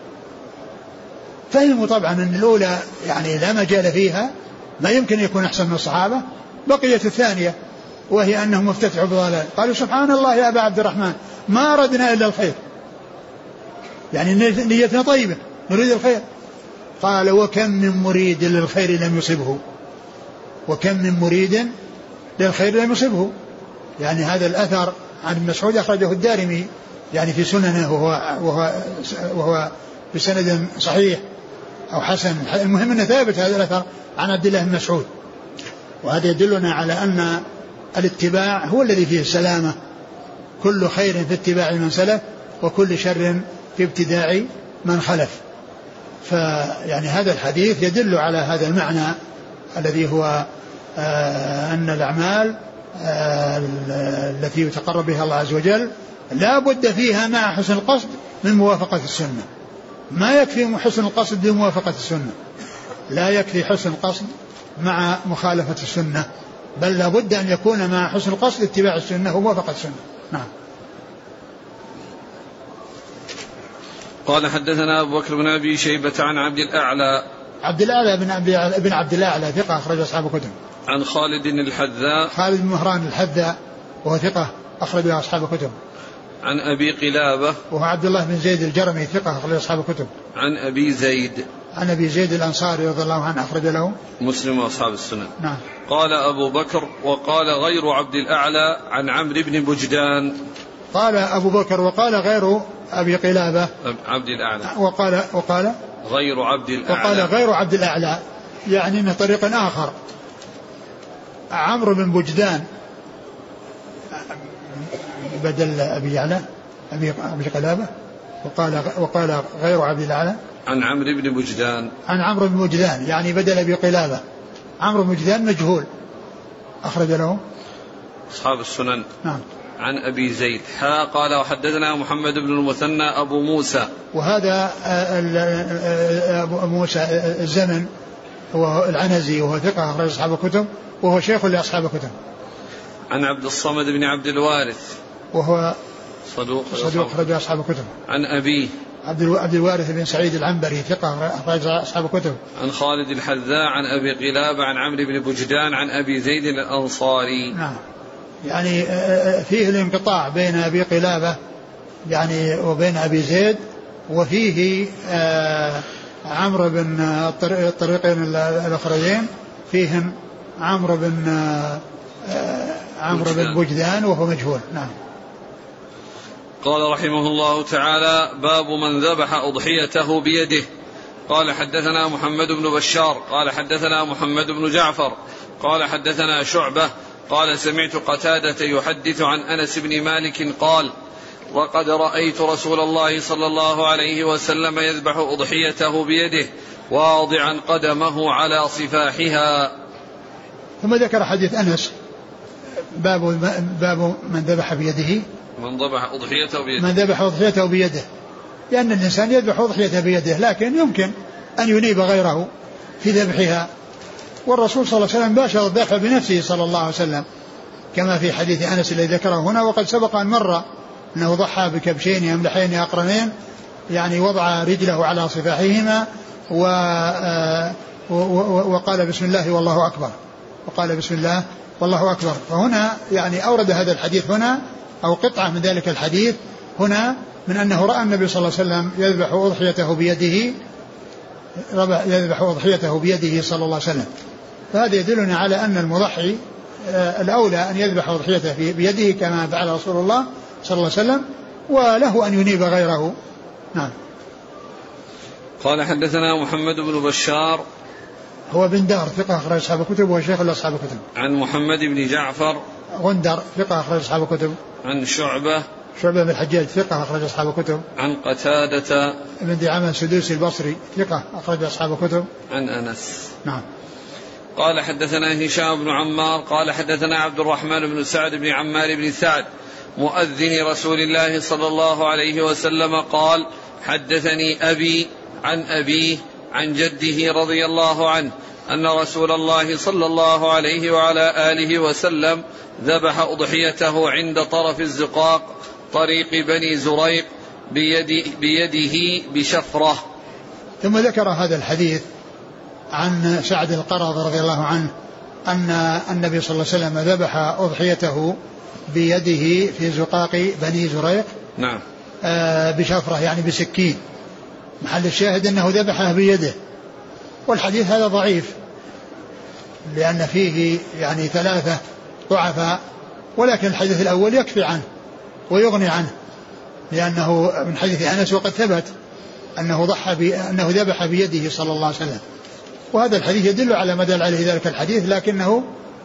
Speaker 2: فهموا طبعا أن الأولى يعني لا مجال فيها، ما يمكن يكون أحسن من الصحابة. بقيت الثانية وهي أنهم مفتتحوا بضلالة، قالوا سبحان الله يا أبا عبد الرحمن ما أردنا إلا الخير، يعني نيتنا طيبة نريد الخير. قال وكم من مريد للخير لم يصبه، وكم من مريد للخير لم يصبه. يعني هذا الأثر عن ابن مسعود أخرجه الدارمي يعني في سننه وهو, وهو, وهو بسند صحيح أو حسن، المهم أنه ثابت هذا الأثر عن عبد الله بن مسعود. وهذا يدلنا على أن الاتباع هو الذي فيه السلامة، كل خير في اتباع من سلف وكل شر في ابتداع من خلف. فيعني هذا الحديث يدل على هذا المعنى الذي هو آه أن الأعمال آه التي يتقرب بها الله عز وجل لا بد فيها مع حسن القصد من موافقة السنة، ما يكفي حسن القصد بموافقة السنة، لا يكفي حسن القصد مع مخالفة السنة، بل لا بد أن يكون مع حسن القصد اتباع السنة وموافقة السنة. نعم.
Speaker 1: قال حدثنا أبو بكر بن أبي شيبة عن عبد الأعلى
Speaker 2: عبد الأعلى بن عبد ابن عبد الأعلى ثقة أخرج أصحاب كتب.
Speaker 1: عن خالد الحذاء
Speaker 2: خالد بن مهران الحذاء وهو ثقة أخرج أصحاب كتب.
Speaker 1: عن أبي قلابة
Speaker 2: وهو عبد الله بن زيد الجرمي ثقة أخرج أصحاب كتب.
Speaker 1: عن أبي زيد
Speaker 2: عن أبي زيد الأنصاري رضي الله عنه أخرج له
Speaker 1: مسلم وأصحاب السنن.
Speaker 2: نعم.
Speaker 1: قال أبو بكر وقال غير عبد الأعلى عن عمرو بن بجدان.
Speaker 2: قال أبو بكر وقال غير أبي قلابة
Speaker 1: عبد الأعلى
Speaker 2: وقال وقال
Speaker 1: غير عبد الأعلى
Speaker 2: وقال غير عبد الأعلى، يعني أنه طريق آخر. عمرو بن بجدان بدل أبي يعلى أبي أبي قلابة، وقال وقال غير عبد الأعلى
Speaker 1: عن عمرو بن بجدان
Speaker 2: عن عمرو بن بجدان يعني بدل أبي قلابة. عمرو بن بجدان مجهول أخرج له
Speaker 1: أصحاب السنن.
Speaker 2: نعم.
Speaker 1: عن أبي زيد حا قال وحدثنا محمد بن المثنى أبو موسى.
Speaker 2: وهذا أبو موسى الزمن هو العنزي وهو ثقة أخرج أصحاب الكتب وهو شيخ لأصحاب الكتب.
Speaker 1: عن عبد الصمد بن عبد الوارث
Speaker 2: وهو
Speaker 1: صدوق
Speaker 2: صدوق أخرج أصحاب الكتب.
Speaker 1: عن أبيه
Speaker 2: عبد الوارث بن سعيد العنبري ثقة أخرج أصحاب الكتب.
Speaker 1: عن خالد الحذاء عن أبي قلابة عن عمرو بن بجدان عن أبي زيد الأنصاري.
Speaker 2: نعم يعني فيه الانقطاع بين أبي قلابة يعني وبين أبي زيد, وفيه عمرو بن الطريقين الأخرين فيهم عمرو بن عمرو بن بجدان وهو مجهول. نعم.
Speaker 1: قال رحمه الله تعالى باب من ذبح أضحيته بيده. قال حدثنا محمد بن بشار قال حدثنا محمد بن جعفر قال حدثنا شعبة قال سمعت قتادة يحدث عن أنس بن مالك قال وقد رأيت رسول الله صلى الله عليه وسلم يذبح أضحيته بيده واضعا قدمه على صفاحها.
Speaker 2: ثم ذكر حديث أنس باب, باب من ذبح بيده
Speaker 1: من ذبح أضحيته بيده
Speaker 2: من ذبح أضحيته بيده لأن الإنسان يذبح أضحيته بيده لكن يمكن أن ينيب غيره في ذبحها, والرسول صلى الله عليه وسلم باشر الذبح بنفسه صلى الله عليه وسلم كما في حديث أنس الذي ذكره هنا, وقد سبق أن مر أنه ضحى بكبشين يملحين أقرنين يعني وضع رجله على صفاحهما و وقال بسم الله والله أكبر وقال بسم الله والله أكبر. فهنا يعني أورد هذا الحديث هنا أو قطعة من ذلك الحديث هنا من أنه رأى النبي صلى الله عليه وسلم يذبح أضحيته بيده يذبح أضحيته بيده صلى الله عليه وسلم. فهذا يدلنا على أن المضحي الأولى أن يذبح أضحيته بيده كما فعل رسول الله صلى الله عليه وسلم, وله أن ينيب غيره. نعم.
Speaker 1: قال حدثنا محمد بن بشار
Speaker 2: هو بن دار ثقة أخرج أصحاب الكتب وهو شيخ لأصحاب الكتب.
Speaker 1: عن محمد بن جعفر
Speaker 2: غندر ثقة أخرج أصحاب الكتب.
Speaker 1: عن شعبة
Speaker 2: شعبة بن الحجاج ثقة أخرج أصحاب الكتب.
Speaker 1: عن قتادة
Speaker 2: بن دعامة السدوسي البصري ثقة أخرج أصحاب الكتب.
Speaker 1: عن أنس.
Speaker 2: نعم.
Speaker 1: قال حدثنا هشام بن عمار قال حدثنا عبد الرحمن بن سعد بن عمار بن سعد مؤذن رسول الله صلى الله عليه وسلم قال حدثني أبي عن أبيه عن جده رضي الله عنه أن رسول الله صلى الله عليه وعلى آله وسلم ذبح أضحيته عند طرف الزقاق طريق بني زريق بيد بيده بشفرة.
Speaker 2: ثم ذكر هذا الحديث عن سعد القرظ رضي الله عنه أن النبي صلى الله عليه وسلم ذبح أضحيته بيده في زقاق بني زريق.
Speaker 1: نعم.
Speaker 2: آه بشفرة يعني بسكين, محل الشاهد أنه ذبحه بيده, والحديث هذا ضعيف لأن فيه يعني ثلاثة ضعفاء, ولكن الحديث الأول يكفي عنه ويغني عنه لأنه من حديث أنس وقد ثبت أنه ضحى بي أنه ذبح بيده صلى الله عليه وسلم, وهذا الحديث يدل على ما دل عليه ذلك الحديث لكنه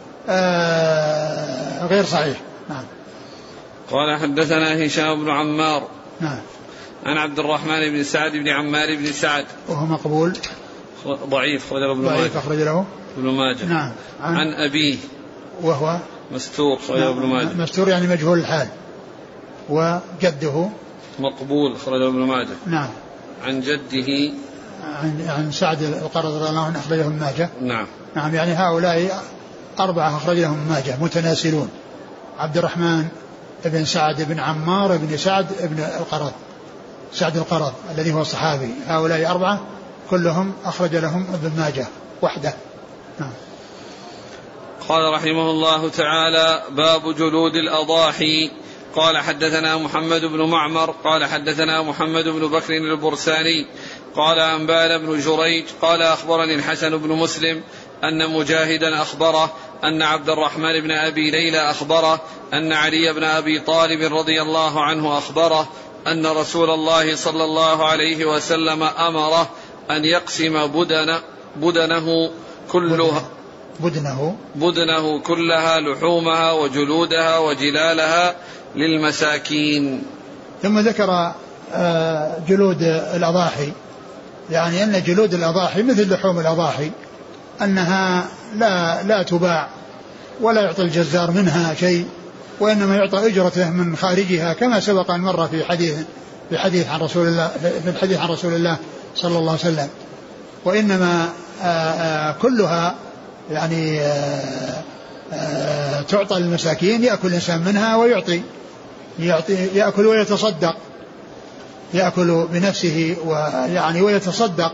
Speaker 2: آه غير صحيح. نعم.
Speaker 1: قال حدثنا هشام بن عمار
Speaker 2: نعم
Speaker 1: عن عبد الرحمن بن سعد بن عمار بن سعد
Speaker 2: وهو مقبول
Speaker 1: ضعيف أخرج له ابن ماجه
Speaker 2: ضعيف أخرج له
Speaker 1: ابن ماجه.
Speaker 2: نعم.
Speaker 1: عن, عن أبيه
Speaker 2: وهو
Speaker 1: مستور أخرج له ابن ماجه
Speaker 2: مستور يعني مجهول الحال, وجده
Speaker 1: مقبول أخرج له ابن ماجه.
Speaker 2: نعم.
Speaker 1: عن جده
Speaker 2: عن عن سعد القرظ رضي الله عنه أخرج له ابن ماجه.
Speaker 1: نعم.
Speaker 2: نعم يعني هؤلاء أربعة أخرج لهم ابن ماجه متناسلون, عبد الرحمن بن سعد بن عمار بن سعد بن القرظ سعد القرظ الذي هو الصحابي, هؤلاء أربعة كلهم أخرج لهم ابن ماجه وحده. نعم.
Speaker 1: قال رحمه الله تعالى باب جلود الأضاحي. قال حدثنا محمد بن معمر قال حدثنا محمد بن بكر البرساني قال أنبانا بن جريج قال أخبرني الحسن بن مسلم أن مجاهدا أخبره أن عبد الرحمن بن أبي ليلى أخبره أن علي بن أبي طالب رضي الله عنه أخبره أن رسول الله صلى الله عليه وسلم أمره أن يقسم بدن بدنه كلها
Speaker 2: بدنه
Speaker 1: بدنه كلها لحومها وجلودها وجلالها للمساكين.
Speaker 2: ثم ذكر جلود الأضاحي, يعني أن جلود الأضاحي مثل لحوم الأضاحي أنها لا لا تباع ولا يعطي الجزار منها شيء, وإنما يعطى أجرته من خارجها كما سبق أن مر في حديث في حديث عن رسول الله في الحديث عن رسول الله صلى الله عليه وسلم. وإنما آآ آآ كلها يعني آآ آآ تعطى للمساكين، يأكل الإنسان منها ويعطي، يعطي يأكل ويتصدق، يأكل بنفسه ويعني ويتصدق،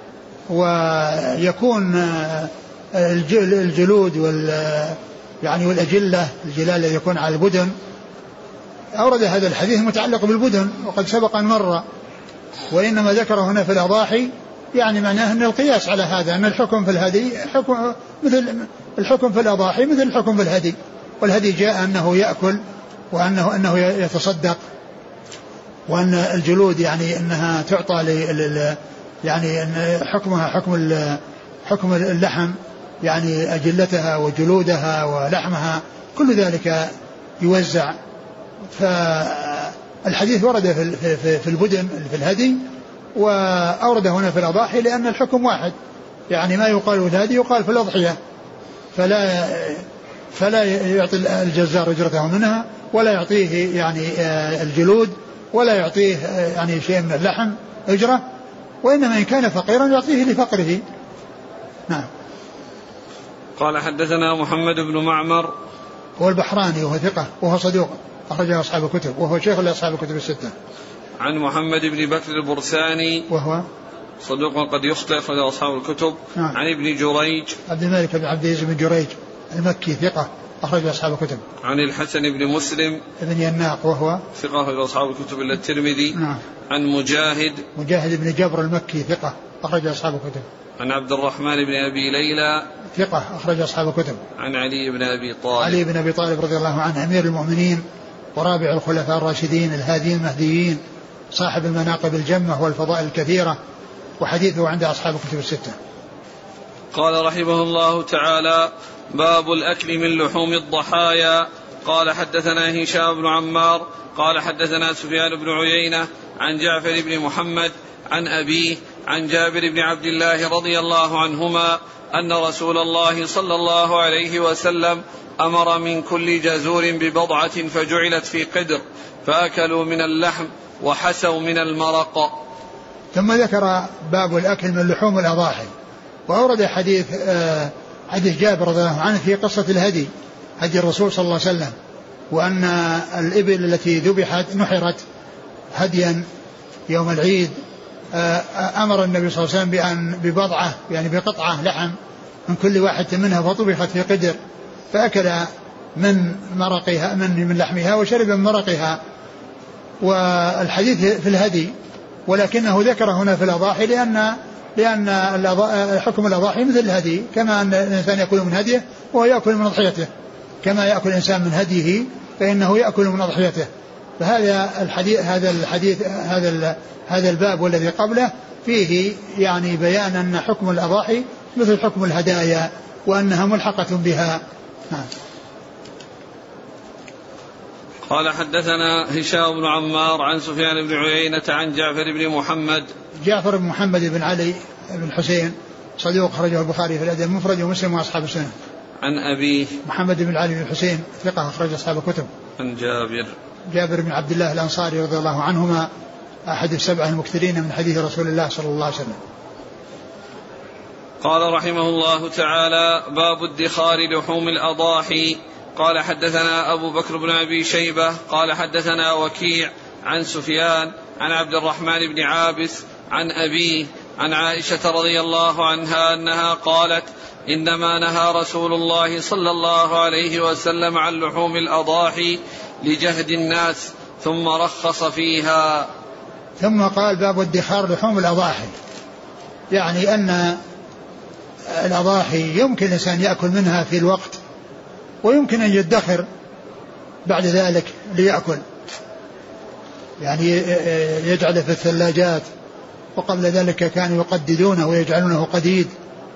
Speaker 2: ويكون الجلود وال يعني والأجلة الجلال الذي يكون على البدن. أورد هذا الحديث متعلق بالبدن وقد سبق أن مر، وإنما ذكر هنا في الأضاحي يعني معناه أن القياس على هذا أن الحكم في الهدي حكم مثل الحكم في الأضاحي مثل الحكم في الهدي، والهدي جاء أنه يأكل وأنه أنه يتصدق، وأن الجلود يعني أنها تعطى لل يعني أن حكمها حكم حكم اللحم، يعني أجلتها وجلودها ولحمها كل ذلك يوزع. فالحديث ورد في في البدن في الهدي، وأورد هنا في الأضاحي لأن الحكم واحد، يعني ما يقال في الهدي يقال في الأضحية، فلا فلا يعطي الجزار أجرته منها، ولا يعطيه يعني الجلود، ولا يعطيه يعني شيء من اللحم أجرة، وإنما إن كان فقيرا يعطيه لفقره. نعم.
Speaker 1: قال حدثنا محمد بن معمر
Speaker 2: هو البحراني وهو ثقة وهو صدوق أخرجه أصحاب الكتب وهو شيخ لأصحاب الكتب الستة.
Speaker 1: عن محمد بن بكر البرساني
Speaker 2: وهو
Speaker 1: صدوق قد يخطئ أخرجه أصحاب الكتب.
Speaker 2: نعم.
Speaker 1: عن ابن جريج
Speaker 2: عبد الملك بن عبد العزيز بن جريج المكي ثقة أخرج أصحاب الكتب.
Speaker 1: عن الحسن بن مسلم
Speaker 2: ابن يناق وهو
Speaker 1: ثقة أخرج أصحاب الكتب إلا الترمذي.
Speaker 2: نعم.
Speaker 1: عن مجاهد
Speaker 2: مجاهد بن جبر المكي ثقة أخرج أصحاب الكتب.
Speaker 1: عن عبد الرحمن بن أبي ليلى
Speaker 2: ثقة أخرج أصحاب الكتب.
Speaker 1: عن علي بن أبي طالب
Speaker 2: علي بن أبي طالب رضي الله عنه أمير المؤمنين ورابع الخلفاء الراشدين الهاديين المهديين صاحب المناقب الجمة والفضائل الكثيرة، وحديثه عند أصحاب الكتب الستة.
Speaker 1: قال رحمه الله تعالى: باب الأكل من لحوم الضحايا. قال حدثنا هشام بن عمار قال حدثنا سفيان بن عيينة عن جعفر بن محمد عن أبيه عن جابر بن عبد الله رضي الله عنهما أن رسول الله صلى الله عليه وسلم أمر من كل جزور ببضعة فجعلت في قدر فأكلوا من اللحم وحسوا من المرق.
Speaker 2: ثم ذكر باب الأكل من لحوم الأضاحي، وأورد حديث آه حديث جابر رضي الله عنه في قصة الهدي، هدي الرسول صلى الله عليه وسلم، وأن الإبل التي ذبحت نحرت هديا يوم العيد، آه أمر النبي صلى الله عليه وسلم بأن ببضعة يعني بقطعة لحم من كل واحد منها فطبخت في قدر فأكل من مرقها من من لحمها وشرب من مرقها. والحديث في الهدي، ولكنه ذكر هنا في الأضاحي لأن لأن حكم الأضاحي مثل الهدي، كما أن الإنسان يأكل من هديه وهو يأكل من أضحيته، كما يأكل الإنسان من هديه فإنه يأكل من أضحيته. فهذا الحديث هذا الحديث هذا هذا الباب والذي قبله فيه يعني بيان أن حكم الأضاحي مثل حكم الهدايا وأنها ملحقة بها. نعم.
Speaker 1: قال حدثنا هشام بن عمار عن سفيان بن عيينة عن جعفر بن محمد
Speaker 2: جعفر بن محمد بن علي بن حسين صدوق خرجه البخاري في الأدب المفرد ومسلم وأصحاب السنن.
Speaker 1: عن أبيه
Speaker 2: محمد بن علي بن حسين ثقة أخرج أصحاب الكتب.
Speaker 1: عن جابر
Speaker 2: جابر بن عبد الله الأنصاري رضي الله عنهما أحد السبعة المكثرين من حديث رسول الله صلى الله عليه وسلم.
Speaker 1: قال رحمه الله تعالى: باب ادخار لحوم الأضاحي. قال حدثنا أبو بكر بن أبي شيبة قال حدثنا وكيع عن سفيان عن عبد الرحمن بن عابس عن أبيه عن عائشة رضي الله عنها أنها قالت: إنما نهى رسول الله صلى الله عليه وسلم عن لحوم الأضاحي لجهد الناس ثم رخص فيها.
Speaker 2: ثم قال: باب ادخار لحوم الأضاحي، يعني أن الأضاحي يمكن الإنسان يأكل منها في الوقت ويمكن أن يدخر بعد ذلك ليأكل، يعني يجعله في الثلاجات، وقبل ذلك كانوا يقددونه ويجعلونه قديد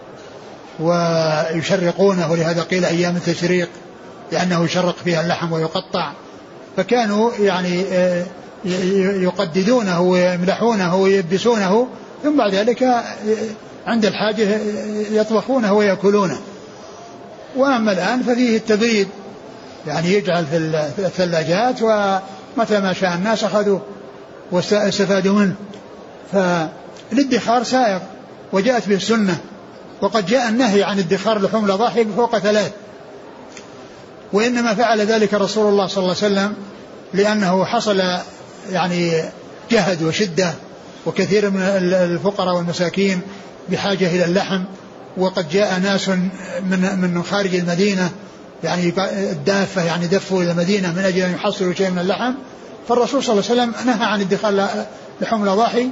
Speaker 2: ويشرقونه، ولهذا قيل أيام التشريق لأنه يشرق فيها اللحم ويقطع، فكانوا يعني يقددونه ويملحونه ويبسونه ثم بعد ذلك عند الحاجة يطبخونه ويأكلونه. وأما الآن ففيه التبريد يعني يجعل في الثلاجات ومتى ما شاء الناس أخذوا واستفادوا منه. فالادخار سائغ وجاءت به السنة، وقد جاء النهي عن ادخار لحوم الأضاحي فوق ثلاث، وإنما فعل ذلك رسول الله صلى الله عليه وسلم لأنه حصل يعني جهد وشدة، وكثير من الفقراء والمساكين بحاجة إلى اللحم، وقد جاء ناس من من خارج المدينة يعني الدافة يعني دفوا إلى المدينة من أجل أن يحصلوا شيء من اللحم، فالرسول صلى الله عليه وسلم نهى عن ادخار لحوم الأضاحي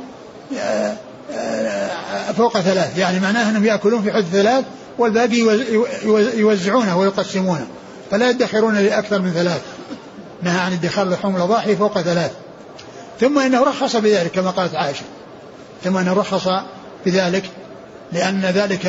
Speaker 2: فوق ثلاث، يعني معناه أنهم يأكلون في حدود ثلاث والباقي يوزعونه ويقسمونه، فلا يدخرون لأكثر من ثلاث. نهى عن ادخار لحوم الأضاحي فوق ثلاث. ثم إنه رخص بذلك كما قالت عائشة، ثم إنه رخص بذلك لأن ذلك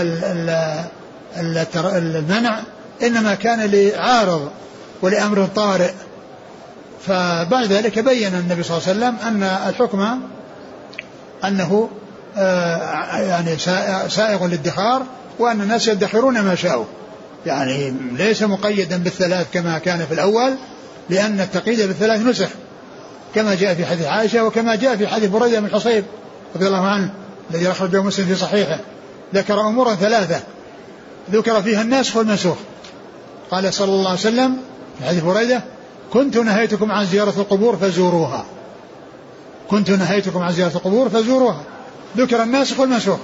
Speaker 2: المنع إنما كان لعارض ولأمر طارئ. فبعد ذلك بين النبي صلى الله عليه وسلم أن الحكم أنه يعني سائغ للادخار، وأن الناس يدخرون ما شاءوا، يعني ليس مقيدا بالثلاث كما كان في الأول، لأن التقييد بالثلاث نسخ كما جاء في حديث عائشة، وكما جاء في حديث بريدة بن الحصيب رضي الله عنه الذي أخرجه مسلم في صحيحه، ذكر أمورا ثلاثة ذكر فيها الناسخ والمنسوخ. قال صلى الله عليه وسلم في حديث بريدة: كنت نهيتكم عن زيارة القبور فزوروها، كنت نهيتكم عن زيارة القبور فزوروها، ذكر الناسخ والمنسوخ.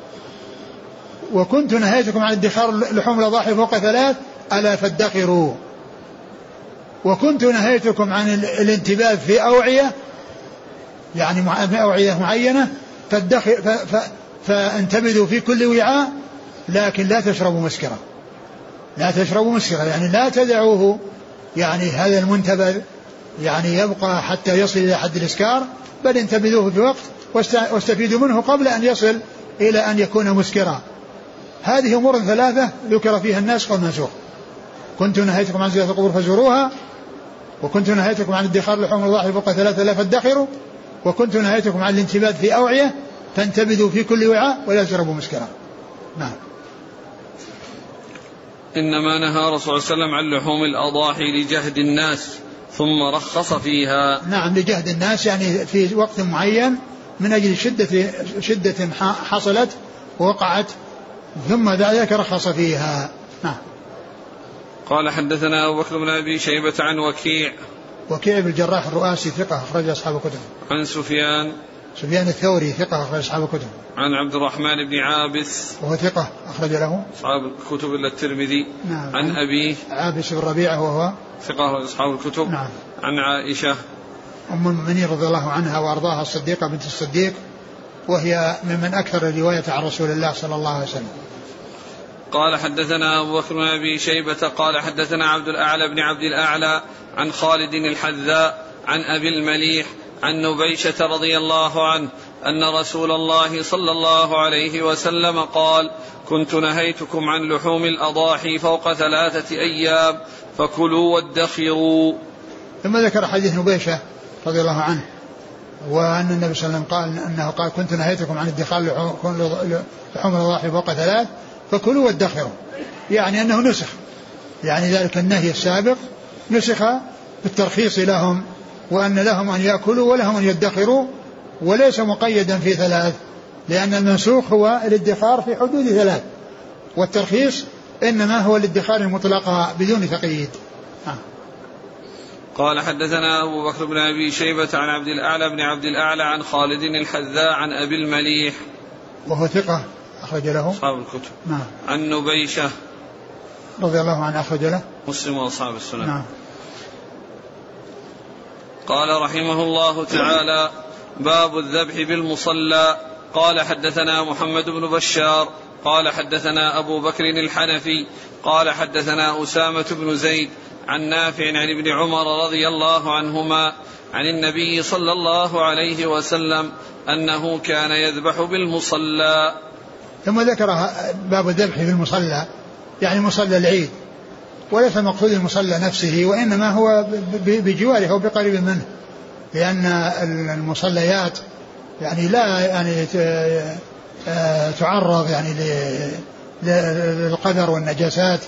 Speaker 2: وكنت نهيتكم عن ادخار لحوم الأضاحي فوق ثلاث ألا فادخروا. وكنت نهيتكم عن الانتباذ في أوعية، يعني في أوعية معينة، فانتبذوا في كل وعاء لكن لا تشربوا مسكرا، لا تشربوا مسكرا، يعني لا تدعوه يعني هذا المنتبذ يعني يبقى حتى يصل إلى حد الإسكار، بل انتبذوه في وقت واستفيدوا منه قبل أن يصل إلى أن يكون مسكرا. هذه أمور ثلاثة ذكر فيها الناسخ والمنسوخ: كنت نهيتكم عن زيارة القبور فزوروها، وكنت نهيتكم عن ادخار لحوم الأضاحي فوق ثلاثة لا فادخروا، وكنت نهيتكم عن الانتباذ في أوعية فانتبذوا في كل وعاء ولا تشربوا مسكرا. نعم.
Speaker 1: إنما نهى رسول الله صلى الله عليه وسلم عن لحوم الأضاحي لجهد الناس ثم رخص فيها.
Speaker 2: نعم، لجهد الناس يعني في وقت معين من أجل شدة شدة حصلت ووقعت، ثم ذلك رخص فيها. نعم.
Speaker 1: قال حدثنا أبو بكر بن أبي شيبة عن وكيع
Speaker 2: وكيع بن الجراح الرؤاسي ثقة أخرج أصحاب الكتب.
Speaker 1: عن سفيان
Speaker 2: سفيان الثوري ثقة أخرج أصحاب الكتب.
Speaker 1: عن عبد الرحمن بن عابس
Speaker 2: وهو ثقة أخرج له
Speaker 1: أصحاب الكتب إلا الترمذي.
Speaker 2: نعم.
Speaker 1: عن أبيه
Speaker 2: عابس بن ربيعة وهو
Speaker 1: ثقة أصحاب الكتب.
Speaker 2: نعم.
Speaker 1: عن عائشة
Speaker 2: أم المؤمنين رضي الله عنها وأرضاها الصديقة بنت الصديق، وهي ممن أكثر الرواية عن رسول الله صلى الله عليه وسلم.
Speaker 1: قال حدثنا أبو بكر بن أبي شيبة قال حدثنا عبد الأعلى بن عبد الأعلى عن خالد الحذاء عن أبي المليح عن نبيشة رضي الله عنه أن رسول الله صلى الله عليه وسلم قال: كنت نهيتكم عن لحوم الأضاحي فوق ثلاثة أيام فكلوا وادخروا.
Speaker 2: ثم ذكر حديث نبيشة رضي الله عنه، وأن النبي صلى الله عليه وسلم قال أنه قال: كنت نهيتكم عن ادخار لحوم الأضاحي فوق ثلاث فكلوا وادخروا، يعني أنه نسخ، يعني ذلك النهي السابق نسخ بالترخيص لهم، وأن لهم أن يأكلوا ولهم أن يدخروا، وليس مقيدا في ثلاث، لأن المنسوخ هو الادخار في حدود ثلاث، والترخيص إنما هو الادخار المطلق بدون تقييد. آه.
Speaker 1: قال حدثنا أبو بكر بن أبي شيبة عن عبد الأعلى بن عبد الأعلى عن خالد الحذاء عن أبي المليح
Speaker 2: وهو ثقة أخرج له
Speaker 1: أصحاب الكتب.
Speaker 2: نعم.
Speaker 1: عن نبيشة
Speaker 2: رضي الله عنه أخرج له
Speaker 1: مسلم وأصحاب السنن.
Speaker 2: نعم.
Speaker 1: قال رحمه الله تعالى: باب الذبح بالمصلى. قال حدثنا محمد بن بشار قال حدثنا أبو بكر الحنفي قال حدثنا أسامة بن زيد عن نافع عن ابن عمر رضي الله عنهما عن النبي صلى الله عليه وسلم أنه كان يذبح بالمصلى.
Speaker 2: ثم ذكر باب الذبح بالمصلى، يعني مصلى العيد، وليس مقصود المصلى نفسه، وإنما هو بجواره أو بقريب منه، لأن المصليات يعني لا يعني تعرض يعني للقدر والنجاسات،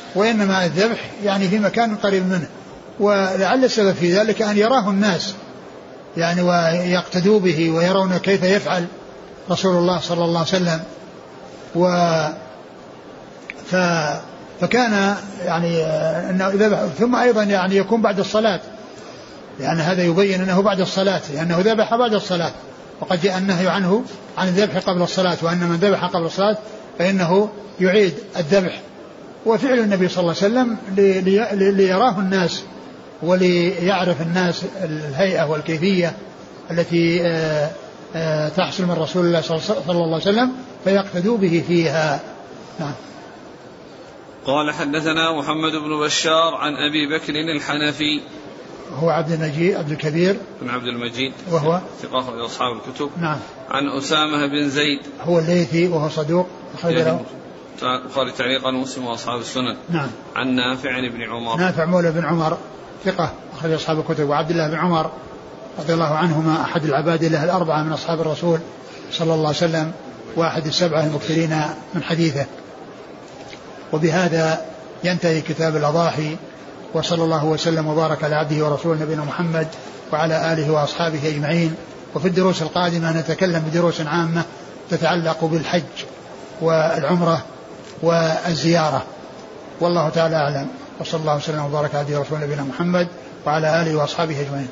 Speaker 2: وإنما الذبح يعني في مكان قريب منه. ولعل السبب في ذلك أن يراه الناس يعني ويقتدوا به ويرون كيف يفعل رسول الله صلى الله عليه وسلم. و ف... فكان يعني أنه ذبح. ثم أيضا يعني يكون بعد الصلاة، لأن هذا يبين أنه بعد الصلاة، لأنه ذبح بعد الصلاة، وقد جاء النهي عنه عن الذبح قبل الصلاة، وأن من ذبح قبل الصلاة فإنه يعيد الذبح. وفعل النبي صلى الله عليه وسلم ليراه الناس وليعرف الناس الهيئة والكيفية التي تحصل من رسول الله صلى الله عليه وسلم فيقتدوا به فيها. نعم.
Speaker 1: قال حدثنا محمد بن بشار عن أبي بكر الحنفي
Speaker 2: هو عبد المجيد عبد الكبير
Speaker 1: بن عبد المجيد
Speaker 2: وهو
Speaker 1: ثقة أصحاب الكتب.
Speaker 2: نعم.
Speaker 1: عن أسامة بن زيد
Speaker 2: هو الليثي وهو صدوق أخرج له
Speaker 1: البخاري تعليقا ومسلم وأصحاب السنن.
Speaker 2: نعم.
Speaker 1: عن نافع بن عمر
Speaker 2: نافع مولى بن عمر ثقة أخرج أصحاب الكتب. وعبد الله بن عمر رضي الله عنهما أحد العباد له الأربعة من أصحاب الرسول صلى الله عليه وسلم واحد السبعة المكثرين من حديثه. وبهذا ينتهي كتاب الأضاحي، وصلى الله وسلم وبارك على عبده ورسوله نبينا محمد وعلى آله وأصحابه أجمعين. وفي الدروس القادمة نتكلم بدروس عامة تتعلق بالحج والعمرة والزيارة، والله تعالى أعلم. وصلى الله وسلم وبارك على عبده ورسوله نبينا محمد وعلى آله وأصحابه أجمعين.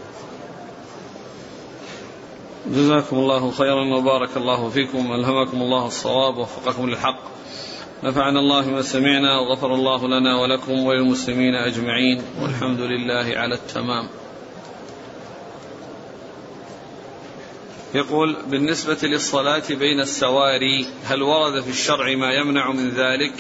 Speaker 1: جزاكم الله خيرا وبارك الله فيكم وألهمكم الله الصواب ووفقكم للحق. نفعنا الله ما سمعنا وغفر الله لنا ولكم وللمسلمين أجمعين، والحمد لله على التمام. يقول: بالنسبة للصلاة بين السواري هل ورد في الشرع ما يمنع من ذلك؟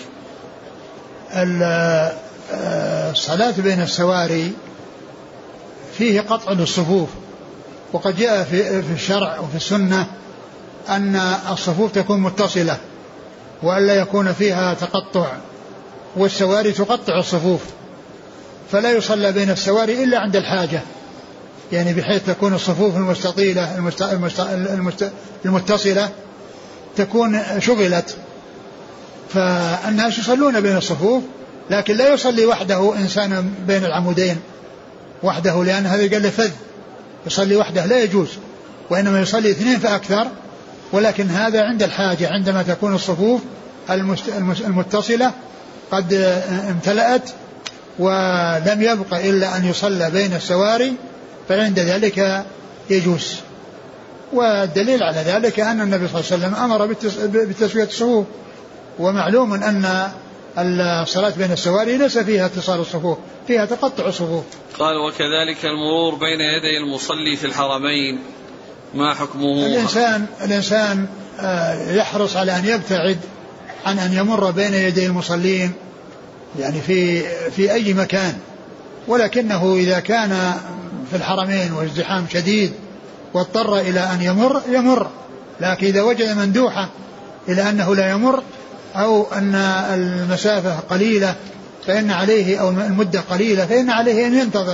Speaker 2: الصلاة بين السواري فيه قطع للصفوف، وقد جاء في الشرع وفي السنة أن الصفوف تكون متصلة وألا يكون فيها تقطع، والسواري تقطع الصفوف، فلا يصلى بين السواري إلا عند الحاجة، يعني بحيث تكون الصفوف المستطيلة المست... المست... المست... المتصلة تكون شغلت، فالناس يصلون بين الصفوف، لكن لا يصلي وحده إنسان بين العمودين وحده، لأن هذا قال لفذ، يصلي وحده لا يجوز، وإنما يصلي اثنين فأكثر. ولكن هذا عند الحاجة، عندما تكون الصفوف المتصلة قد امتلأت ولم يبق إلا أن يصلى بين السواري، فعند ذلك يجوز. والدليل على ذلك أن النبي صلى الله عليه وسلم أمر بتسوية الصفوف، ومعلوم أن الصلاة بين السواري ليس فيها اتصال الصفوف، فيها تقطع الصفوف.
Speaker 1: قال: وكذلك المرور بين يدي المصلي في الحرمين ما حكمه؟
Speaker 2: الإنسان, الإنسان يحرص على أن يبتعد عن أن يمر بين يدي المصلين يعني في, في أي مكان، ولكنه إذا كان في الحرمين والازدحام شديد واضطر إلى أن يمر يمر، لكن إذا وجد مندوحة إلى أنه لا يمر أو أن المسافة قليلة فإن عليه أو المدة قليلة فإن عليه أن ينتظر.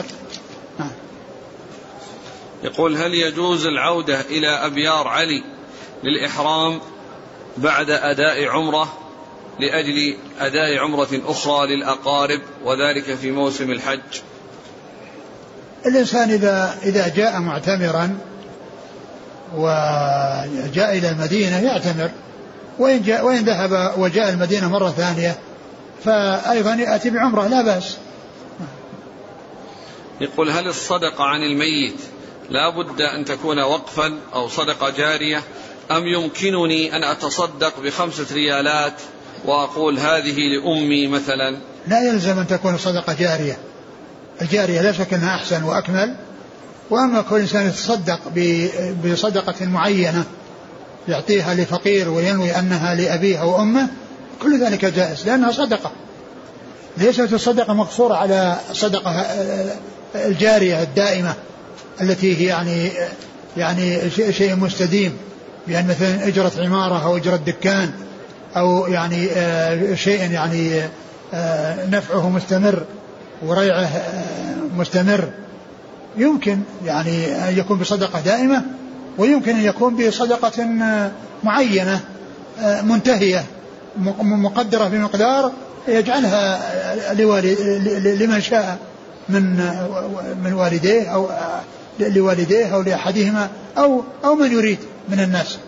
Speaker 1: يقول: هل يجوز العودة إلى أبيار علي للإحرام بعد أداء عمرة لأجل أداء عمرة أخرى للأقارب وذلك في موسم الحج؟
Speaker 2: الإنسان إذا, إذا جاء معتمرا وجاء إلى المدينة يعتمر، وإن, جاء وإن ذهب وجاء المدينة مرة ثانية فأيضا يأتي بعمرة لا بأس.
Speaker 1: يقول: هل الصدقة عن الميت لا بد أن تكون وقفا أو صدقة جارية، أم يمكنني أن أتصدق بخمسة ريالات وأقول هذه لأمي مثلا؟
Speaker 2: لا يلزم أن تكون صدقة جارية، الجارية لا شك أنها أحسن وأكمل. وأما كل إنسان يتصدق بصدقة معينة يعطيها لفقير وينوي أنها لأبيه أو أمه، كل ذلك جائز لأنها صدقة، ليست الصدقة مقصورة على صدقة الجارية الدائمة التي هي يعني يعني شيء مستديم، يعني مثلا أجرة عمارة أو أجرة دكان أو يعني شيء يعني نفعه مستمر وريعه مستمر. يمكن يعني أن يكون بصدقة دائمة، ويمكن أن يكون بصدقة معينة منتهية مقدرة بمقدار يجعلها لمن شاء من من والديه أو لوالديه أو لأحدهما أو أو من يريد من الناس.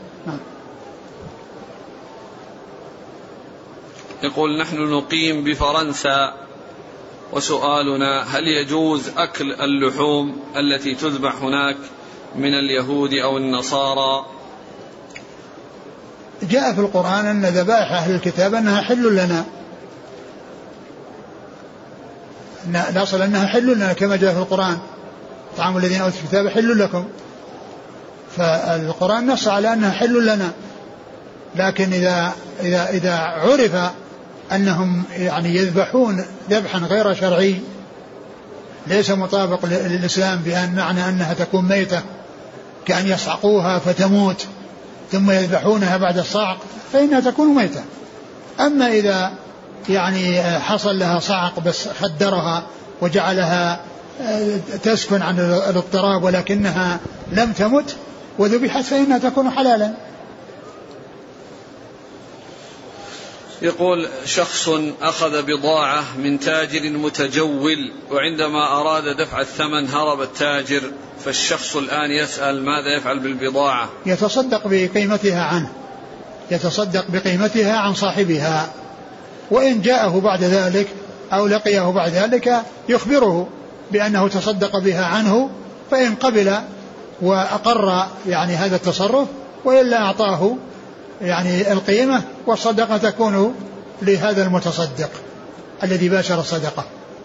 Speaker 1: يقول نحن نقيم بفرنسا وسؤالنا هل يجوز أكل اللحوم التي تذبح هناك من اليهود أو النصارى؟
Speaker 2: جاء في القرآن أن ذبائح أهل الكتاب أنها حل لنا، نصل أنها حل لنا كما جاء في القرآن طعام الذين أوتوا الكتاب حل لكم، فالقرآن نص على أنها حل لنا. لكن إذا إذا إذا عرف أنهم يعني يذبحون ذبحا غير شرعي ليس مطابق للإسلام بأن معنى أنها تكون ميتة كأن يصعقوها فتموت ثم يذبحونها بعد الصعق فإنها تكون ميتة. أما إذا يعني حصل لها صعق بس خدرها وجعلها تسكن عن الاضطراب ولكنها لم تمت وذبحت فإنها تكون حلالا.
Speaker 1: يقول شخص أخذ بضاعة من تاجر متجول وعندما أراد دفع الثمن هرب التاجر، فالشخص الآن يسأل ماذا يفعل بالبضاعة؟
Speaker 2: يتصدق بقيمتها عنه، يتصدق بقيمتها عن صاحبها، وإن جاءه بعد ذلك أو لقيه بعد ذلك يخبره بأنه تصدق بها عنه، فإن قبل وأقر يعني هذا التصرف وإلا أعطاه يعني القيمة والصدقة تكون لهذا المتصدق الذي باشر الصدقة.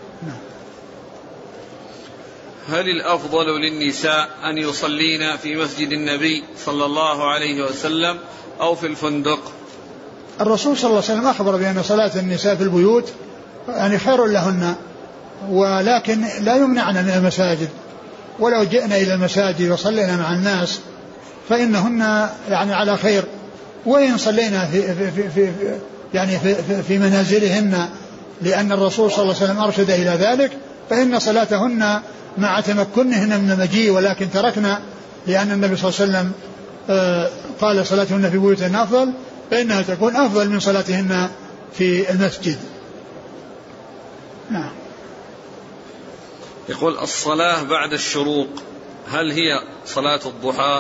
Speaker 1: هل الأفضل للنساء أن يصلين في مسجد النبي صلى الله عليه وسلم أو في الفندق؟
Speaker 2: الرسول صلى الله عليه وسلم أخبر بأن صلاة النساء في البيوت يعني خير لهن، ولكن لا يمنعن من المساجد، ولو جئنا إلى المساجد وصلينا مع الناس فإنهن يعني على خير، وإن صلينا في, في, في, في يعني في, في منازلهن لأن الرسول صلى الله عليه وسلم أرشد إلى ذلك، فإن صلاتهن مع تمكنهن من المجيء، ولكن تركنا لأن النبي صلى الله عليه وسلم قال صلاتهن في بيوتهن أفضل، فإنها تكون أفضل من صلاتهن في المسجد. نعم.
Speaker 1: يقول الصلاة بعد الشروق هل هي صلاة الضحى؟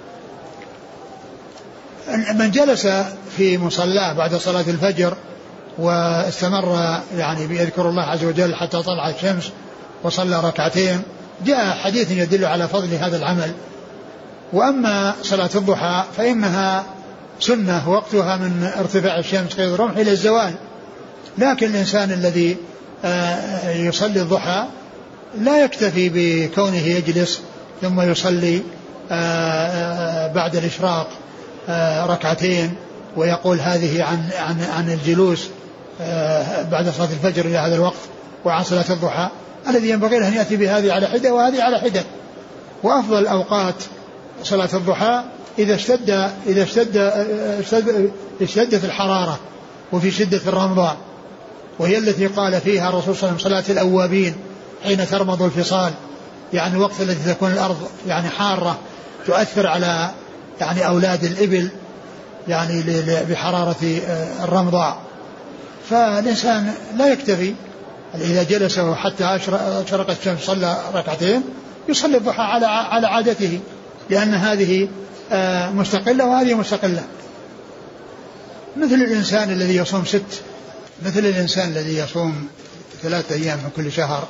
Speaker 2: من جلس في مصلاه بعد صلاة الفجر واستمر يعني بيذكر الله عز وجل حتى طلعت الشمس وصلى ركعتين جاء حديث يدل على فضل هذا العمل. وأما صلاة الضحى فإنها سنة وقتها من ارتفاع الشمس قيد الرمح إلى الزوال، لكن الإنسان الذي يصلي الضحى لا يكتفي بكونه يجلس ثم يصلي بعد الإشراق ركعتين ويقول هذه عن عن عن الجلوس بعد صلاة الفجر إلى هذا الوقت وعن صلاة الضحى، الذي ينبغي له أن يأتي بهذه على حدة وهذه على حدة. وأفضل أوقات صلاة الضحى إذا اشتد إذا اشتد اشتد اشتدت الحرارة وفي شدة الرمضاء، وهي التي قال فيها الرسول صلى الله عليه وسلم صلاة الأوابين حين ترمض الفصال، يعني الوقت الذي تكون الأرض يعني حارة تؤثر على يعني أولاد الإبل يعني بحرارة الرمضاء. فالإنسان لا يكتفي إذا جلس حتى أشرقت الشمس صلى ركعتين، يصلي الضحى على على عادته، لأن هذه مستقلة وهذه مستقلة. مثل الإنسان الذي يصوم ست مثل الإنسان الذي يصوم ثلاثة أيام من كل شهر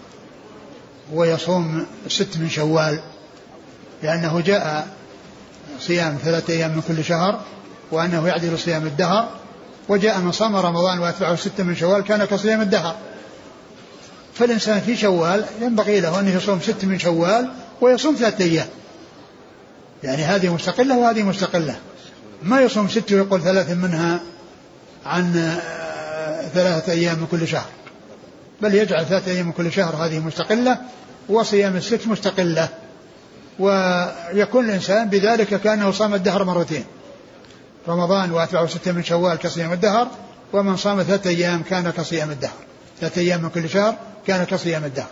Speaker 2: ويصوم ست من شوال، لأنه جاء صيام ثلاثة أيام من كل شهر وأنه يعدل صيام الدهر، وجاء من صام رمضان وأتبعه ستة من شوال كان كصيام الدهر. فالإنسان في شوال ينبغي له أن يصوم ست من شوال ويصوم ثلاثة أيام، يعني هذه مستقلة وهذه مستقلة، ما يصوم ست ويقول ثلاث منها عن ثلاثة أيام من كل شهر، بل يجعل ثلاثة أيام من كل شهر هذه مستقلة وصيام الست مستقلة، ويكون الإنسان بذلك كأنه صام الدهر مرتين، رمضان وأتبعه ستة من شوال كصيام الدهر، ومن صام ثلاثة أيام كان كصيام الدهر، ثلاثة أيام من كل شهر كان كصيام الدهر.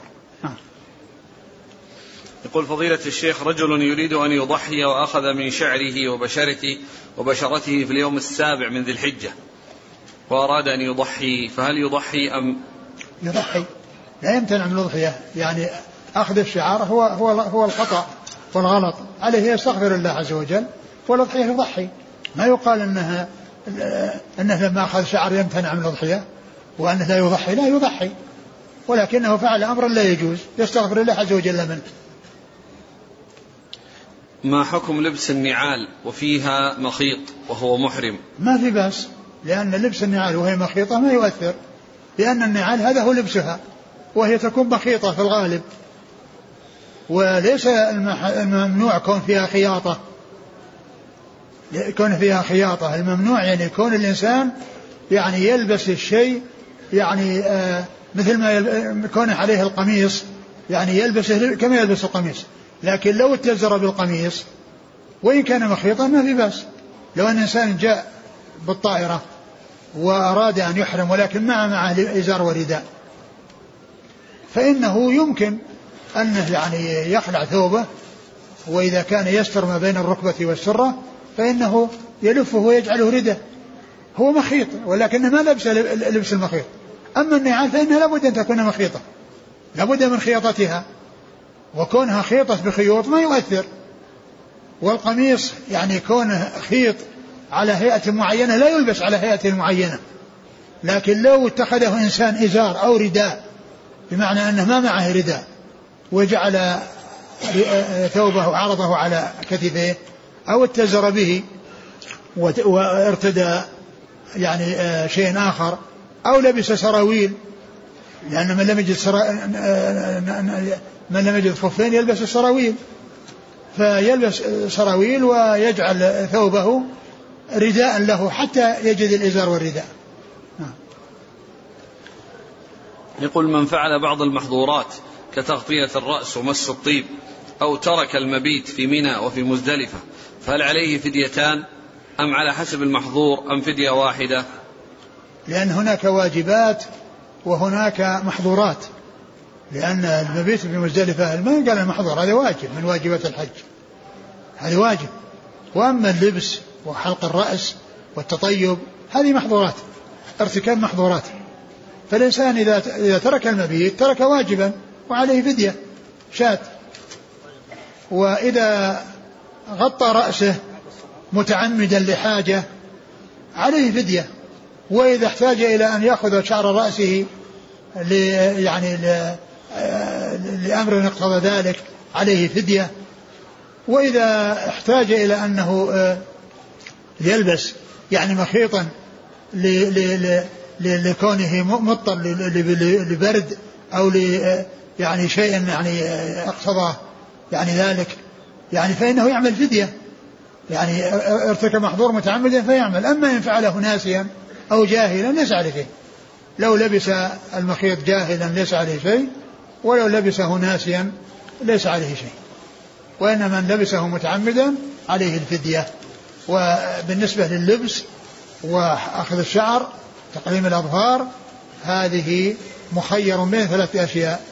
Speaker 1: يقول فضيلة الشيخ رجل يريد أن يضحي وأخذ من شعره وبشرته وبشرته في اليوم السابع من ذي الحجة، وأراد أن يضحي فهل يضحي أم
Speaker 2: يضحي؟ لا يمتنع من الأضحية، يعني أخذ الشعار هو هو هو الخطأ والغلط، عليه يستغفر الله عز وجل، والأضحية يضحي. ما يقال أنها أنه لما أخذ شعر يمتنع من الأضحية وأنه لا يضحي، لا يضحي، ولكنه فعل أمرا لا يجوز، يستغفر الله عز وجل منه.
Speaker 1: ما حكم لبس النعال وفيها مخيط وهو محرم؟
Speaker 2: ما في بأس، لأن لبس النعال وهي مخيطة ما يؤثر، لأن النعال هذا هو لبسها وهي تكون مخيطة في الغالب، وليس الممنوع كون فيها خياطة، كون فيها خياطة الممنوع يعني يكون الإنسان يعني يلبس الشيء يعني آه مثل ما يكون عليه القميص يعني يلبسه كما يلبس القميص، لكن لو اتزر بالقميص وإن كان مخيطا ما في بأس. لو أن إنسان جاء بالطائرة وأراد أن يحرم ولكن معه معه إزار ورداء فإنه يمكن أنه يعني يخلع ثوبه، وإذا كان يستر ما بين الركبة والسرة فإنه يلفه ويجعله ردة، هو مخيط ولكنه ما لبس لبس المخيط. أما النعال فإنها لابد أن تكون مخيطة، لابد من خياطتها، وكونها خيطة بخيوط ما يؤثر. والقميص يعني كونه خيط على هيئة معينة لا يلبس على هيئة معينة، لكن لو اتخذه إنسان إزار أو رداء بمعنى أنه ما معه رداء وجعل ثوبه عرضه على كتفه أو اتزر به وارتدى يعني شيء آخر أو لبس سراويل، لأن من لم يجد سرا... من لم يجد خفين يلبس السراويل، فيلبس سراويل ويجعل ثوبه رداء له حتى يجد الإزار والرداء.
Speaker 1: يقول من فعل بعض المحظورات كتغطية الرأس ومس الطيب أو ترك المبيت في منى وفي مزدلفة فهل عليه فديتان أم على حسب المحظور أم فدية واحدة؟
Speaker 2: لأن هناك واجبات وهناك محظورات، لأن المبيت في مزدلفة ما قال المحظور هذا واجب من واجبات الحج، هذا واجب. وأما اللبس وحلق الرأس والتطيب هذه محظورات، ارتكاب محظورات. فالإنسان إذا إذا ترك المبيت ترك واجبا وعليه فدية شاة. وإذا غطى رأسه متعمدا لحاجة عليه فدية. وإذا احتاج إلى أن يأخذ شعر رأسه يعني لأمر اقتضى ذلك عليه فدية. وإذا احتاج إلى أنه يلبس يعني مخيطا لكونه مضطر لبرد أو يعني شيء يعني اقتضى يعني ذلك يعني فإنه يعمل فدية، يعني ارتكب محظور متعمدا فيعمل. أما إن فعله ناسيا أو جاهلا ليس عليه شيء، لو لبس المخيط جاهلا ليس عليه شيء، ولو لبسه ناسيا ليس عليه شيء، وإنما من لبسه متعمدا عليه الفدية. وبالنسبة لللبس وأخذ الشعر تقليم الأظفار هذه مخير بين ثلاثة أشياء: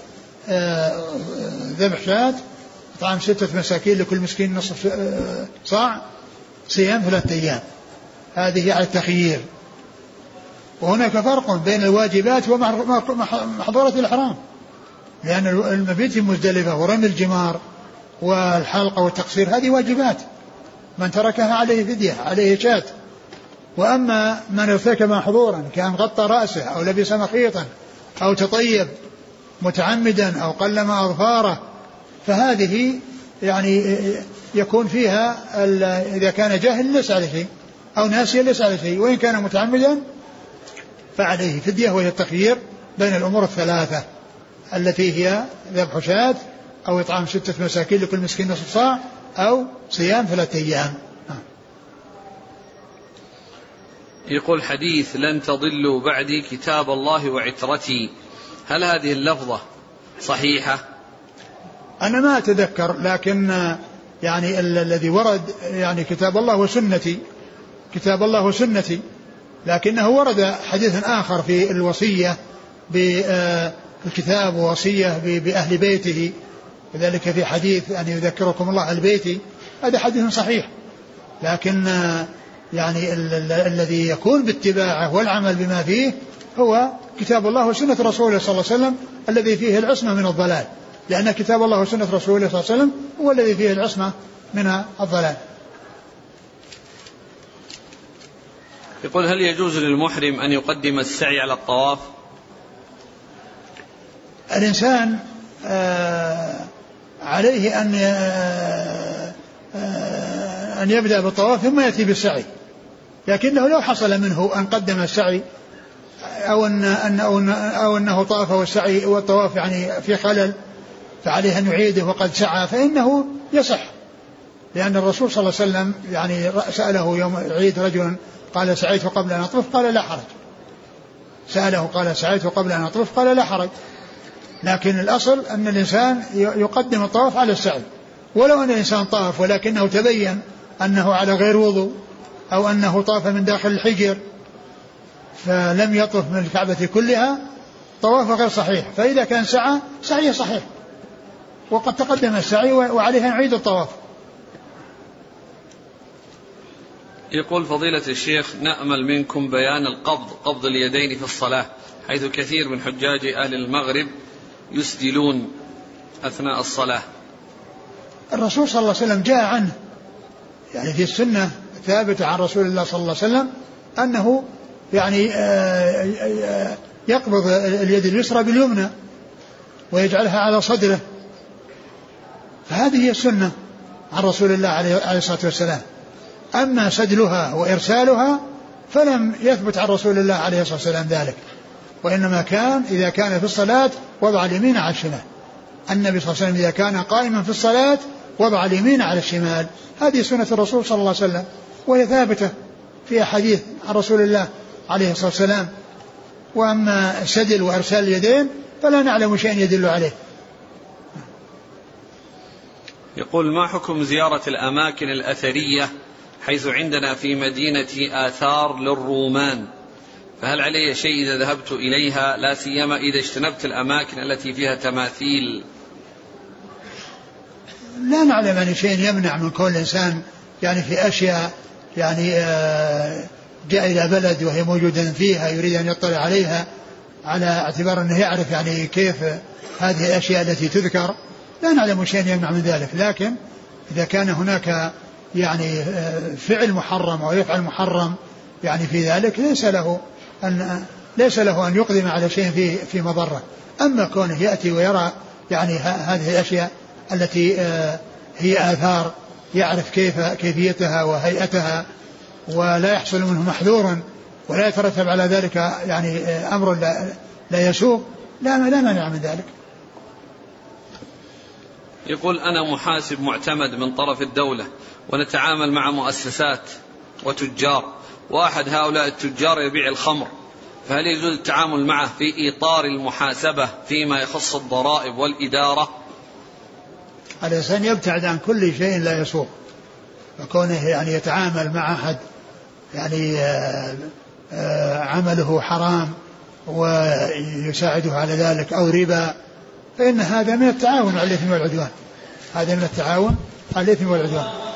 Speaker 2: ذبح شاة، طعام ستة مساكين لكل مسكين نصف صاع، صيام ثلاثة أيام. هذه على التخيير. وهناك فرق بين الواجبات ومحظورات الإحرام، لأن المبيت في مزدلفة ورمي الجمار والحلقة والتقصير هذه واجبات، من تركها عليه فدية عليه شاة. وأما من ارتكب محظورا كان غطى رأسه أو لبس مخيطا أو تطيب متعمدا أو قلم أظفاره فهذه يعني يكون فيها إذا كان جاهل ليس عليه شيء أو ناسيا ليس عليه شيء، وإن كان متعمدا فعليه فدية، وهي التخيير بين الأمور الثلاثة التي هي ذبح شاة أو إطعام ستة مساكين لكل مسكين نصف صاع أو صيام ثلاثة أيام.
Speaker 1: يقول حديث لن تضلوا بعدي كتاب الله وعترتي، هل هذه اللفظة صحيحة؟
Speaker 2: أنا ما أتذكر، لكن يعني الذي ورد يعني كتاب الله وسنتي، كتاب الله وسنتي، لكنه ورد حديث آخر في الوصية بالكتاب ووصية بأهل بيته، وذلك في حديث أن يذكركم الله أهل بيتي، هذا حديث صحيح. لكن يعني ال- ال- الذي يكون باتباعه والعمل بما فيه هو كتاب الله وسنة رسوله صلى الله عليه وسلم الذي فيه العصمة من الضلال، لأن كتاب الله وسنة رسوله صلى الله عليه وسلم هو الذي فيه العصمة من الضلال.
Speaker 1: يقول: هل يجوز للمحرم أن يقدم السعي على الطواف؟
Speaker 2: الإنسان آه عليه أن آه آه أن يبدأ بالطواف ثم يأتي بالسعي، لكنه لو حصل منه أن قدم السعي أو أن أن أو, أن أو أنه طاف والسعي والطواف يعني في خلل فعليه أن يعيده وقد سعى فإنه يصح، لأن الرسول صلى الله عليه وسلم يعني سأله يوم العيد رجل قال: سعيت قبل أن أطوف؟ قال: لا حرج. سأله قال: سعيت قبل أن أطوف؟ قال: لا حرج. لكن الأصل أن الإنسان يقدم الطواف على السعي، ولو أن الإنسان طاف ولكنه تبين أنه على غير وضوء أو أنه طاف من داخل الحجر فلم يطف من الكعبة كلها طوافه غير صحيح، فإذا كان سعى سعيه صحيح وقد تقدم السعي وعليه أن يعيد الطواف.
Speaker 1: يقول: فضيلة الشيخ، نأمل منكم بيان القبض قبض اليدين في الصلاة، حيث كثير من حجاج أهل المغرب يسدلون أثناء الصلاة.
Speaker 2: الرسول صلى الله عليه وسلم جاء عنه يعني في السنة ثابت عن رسول الله صلى الله عليه وسلم أنه يعني يقبض اليد اليسرى باليمنى ويجعلها على صدره، فهذه هي السنة عن رسول الله عليه الصلاة والسلام. أما سدلها وإرسالها فلم يثبت عن رسول الله عليه الصلاة والسلام ذلك، وإنما كان إذا كان في الصلاة وضع اليمين على الشمال. النبي صلى الله عليه وسلم إذا كان قائما في الصلاة وضع اليمين على الشمال، هذه سنة الرسول صلى الله عليه وسلم، وهي ثابتة في أحاديث عن رسول الله عليه الصلاة والسلام. وأما سدل وإرسال اليدين فلا نعلم شيئا يدل عليه.
Speaker 1: يقول: ما حكم زيارة الأماكن الأثرية حيث عندنا في مدينة آثار للرومان، فهل علي شيء إذا ذهبت إليها، لا سيما إذا اجتنبت الأماكن التي فيها تماثيل؟
Speaker 2: لا نعلم أن شيء يمنع من كل إنسان يعني في أشياء يعني جاء إلى بلد وهي موجودة فيها يريد أن يطلع عليها على اعتبار أنه يعرف يعني كيف هذه الأشياء التي تذكر، لا نعلم شيء يمنع من ذلك. لكن إذا كان هناك يعني فعل محرم أو يفعل محرم يعني في ذلك ليس له أن ليس له أن يقدم على شيء في في مضرة. أما كونه يأتي ويرى يعني هذه الأشياء التي هي آثار يعرف كيف كيفيتها وهيئتها ولا يحصل منه محذور ولا يترتب على ذلك يعني أمر لا, لا يسوق، لا لا مانع من ذلك.
Speaker 1: يقول: أنا محاسب معتمد من طرف الدولة ونتعامل مع مؤسسات وتجار، واحد هؤلاء التجار يبيع الخمر، فهل يجوز التعامل معه في إطار المحاسبة فيما يخص الضرائب والإدارة؟
Speaker 2: الإنسان يبتعد عن كل شيء لا يسوق، وكونه يعني يتعامل مع أحد يعني آآ آآ عمله حرام ويساعده على ذلك أو ربا، فإن هذا من التعاون على الإثم والعدوان، هذا من التعاون على الإثم والعدوان.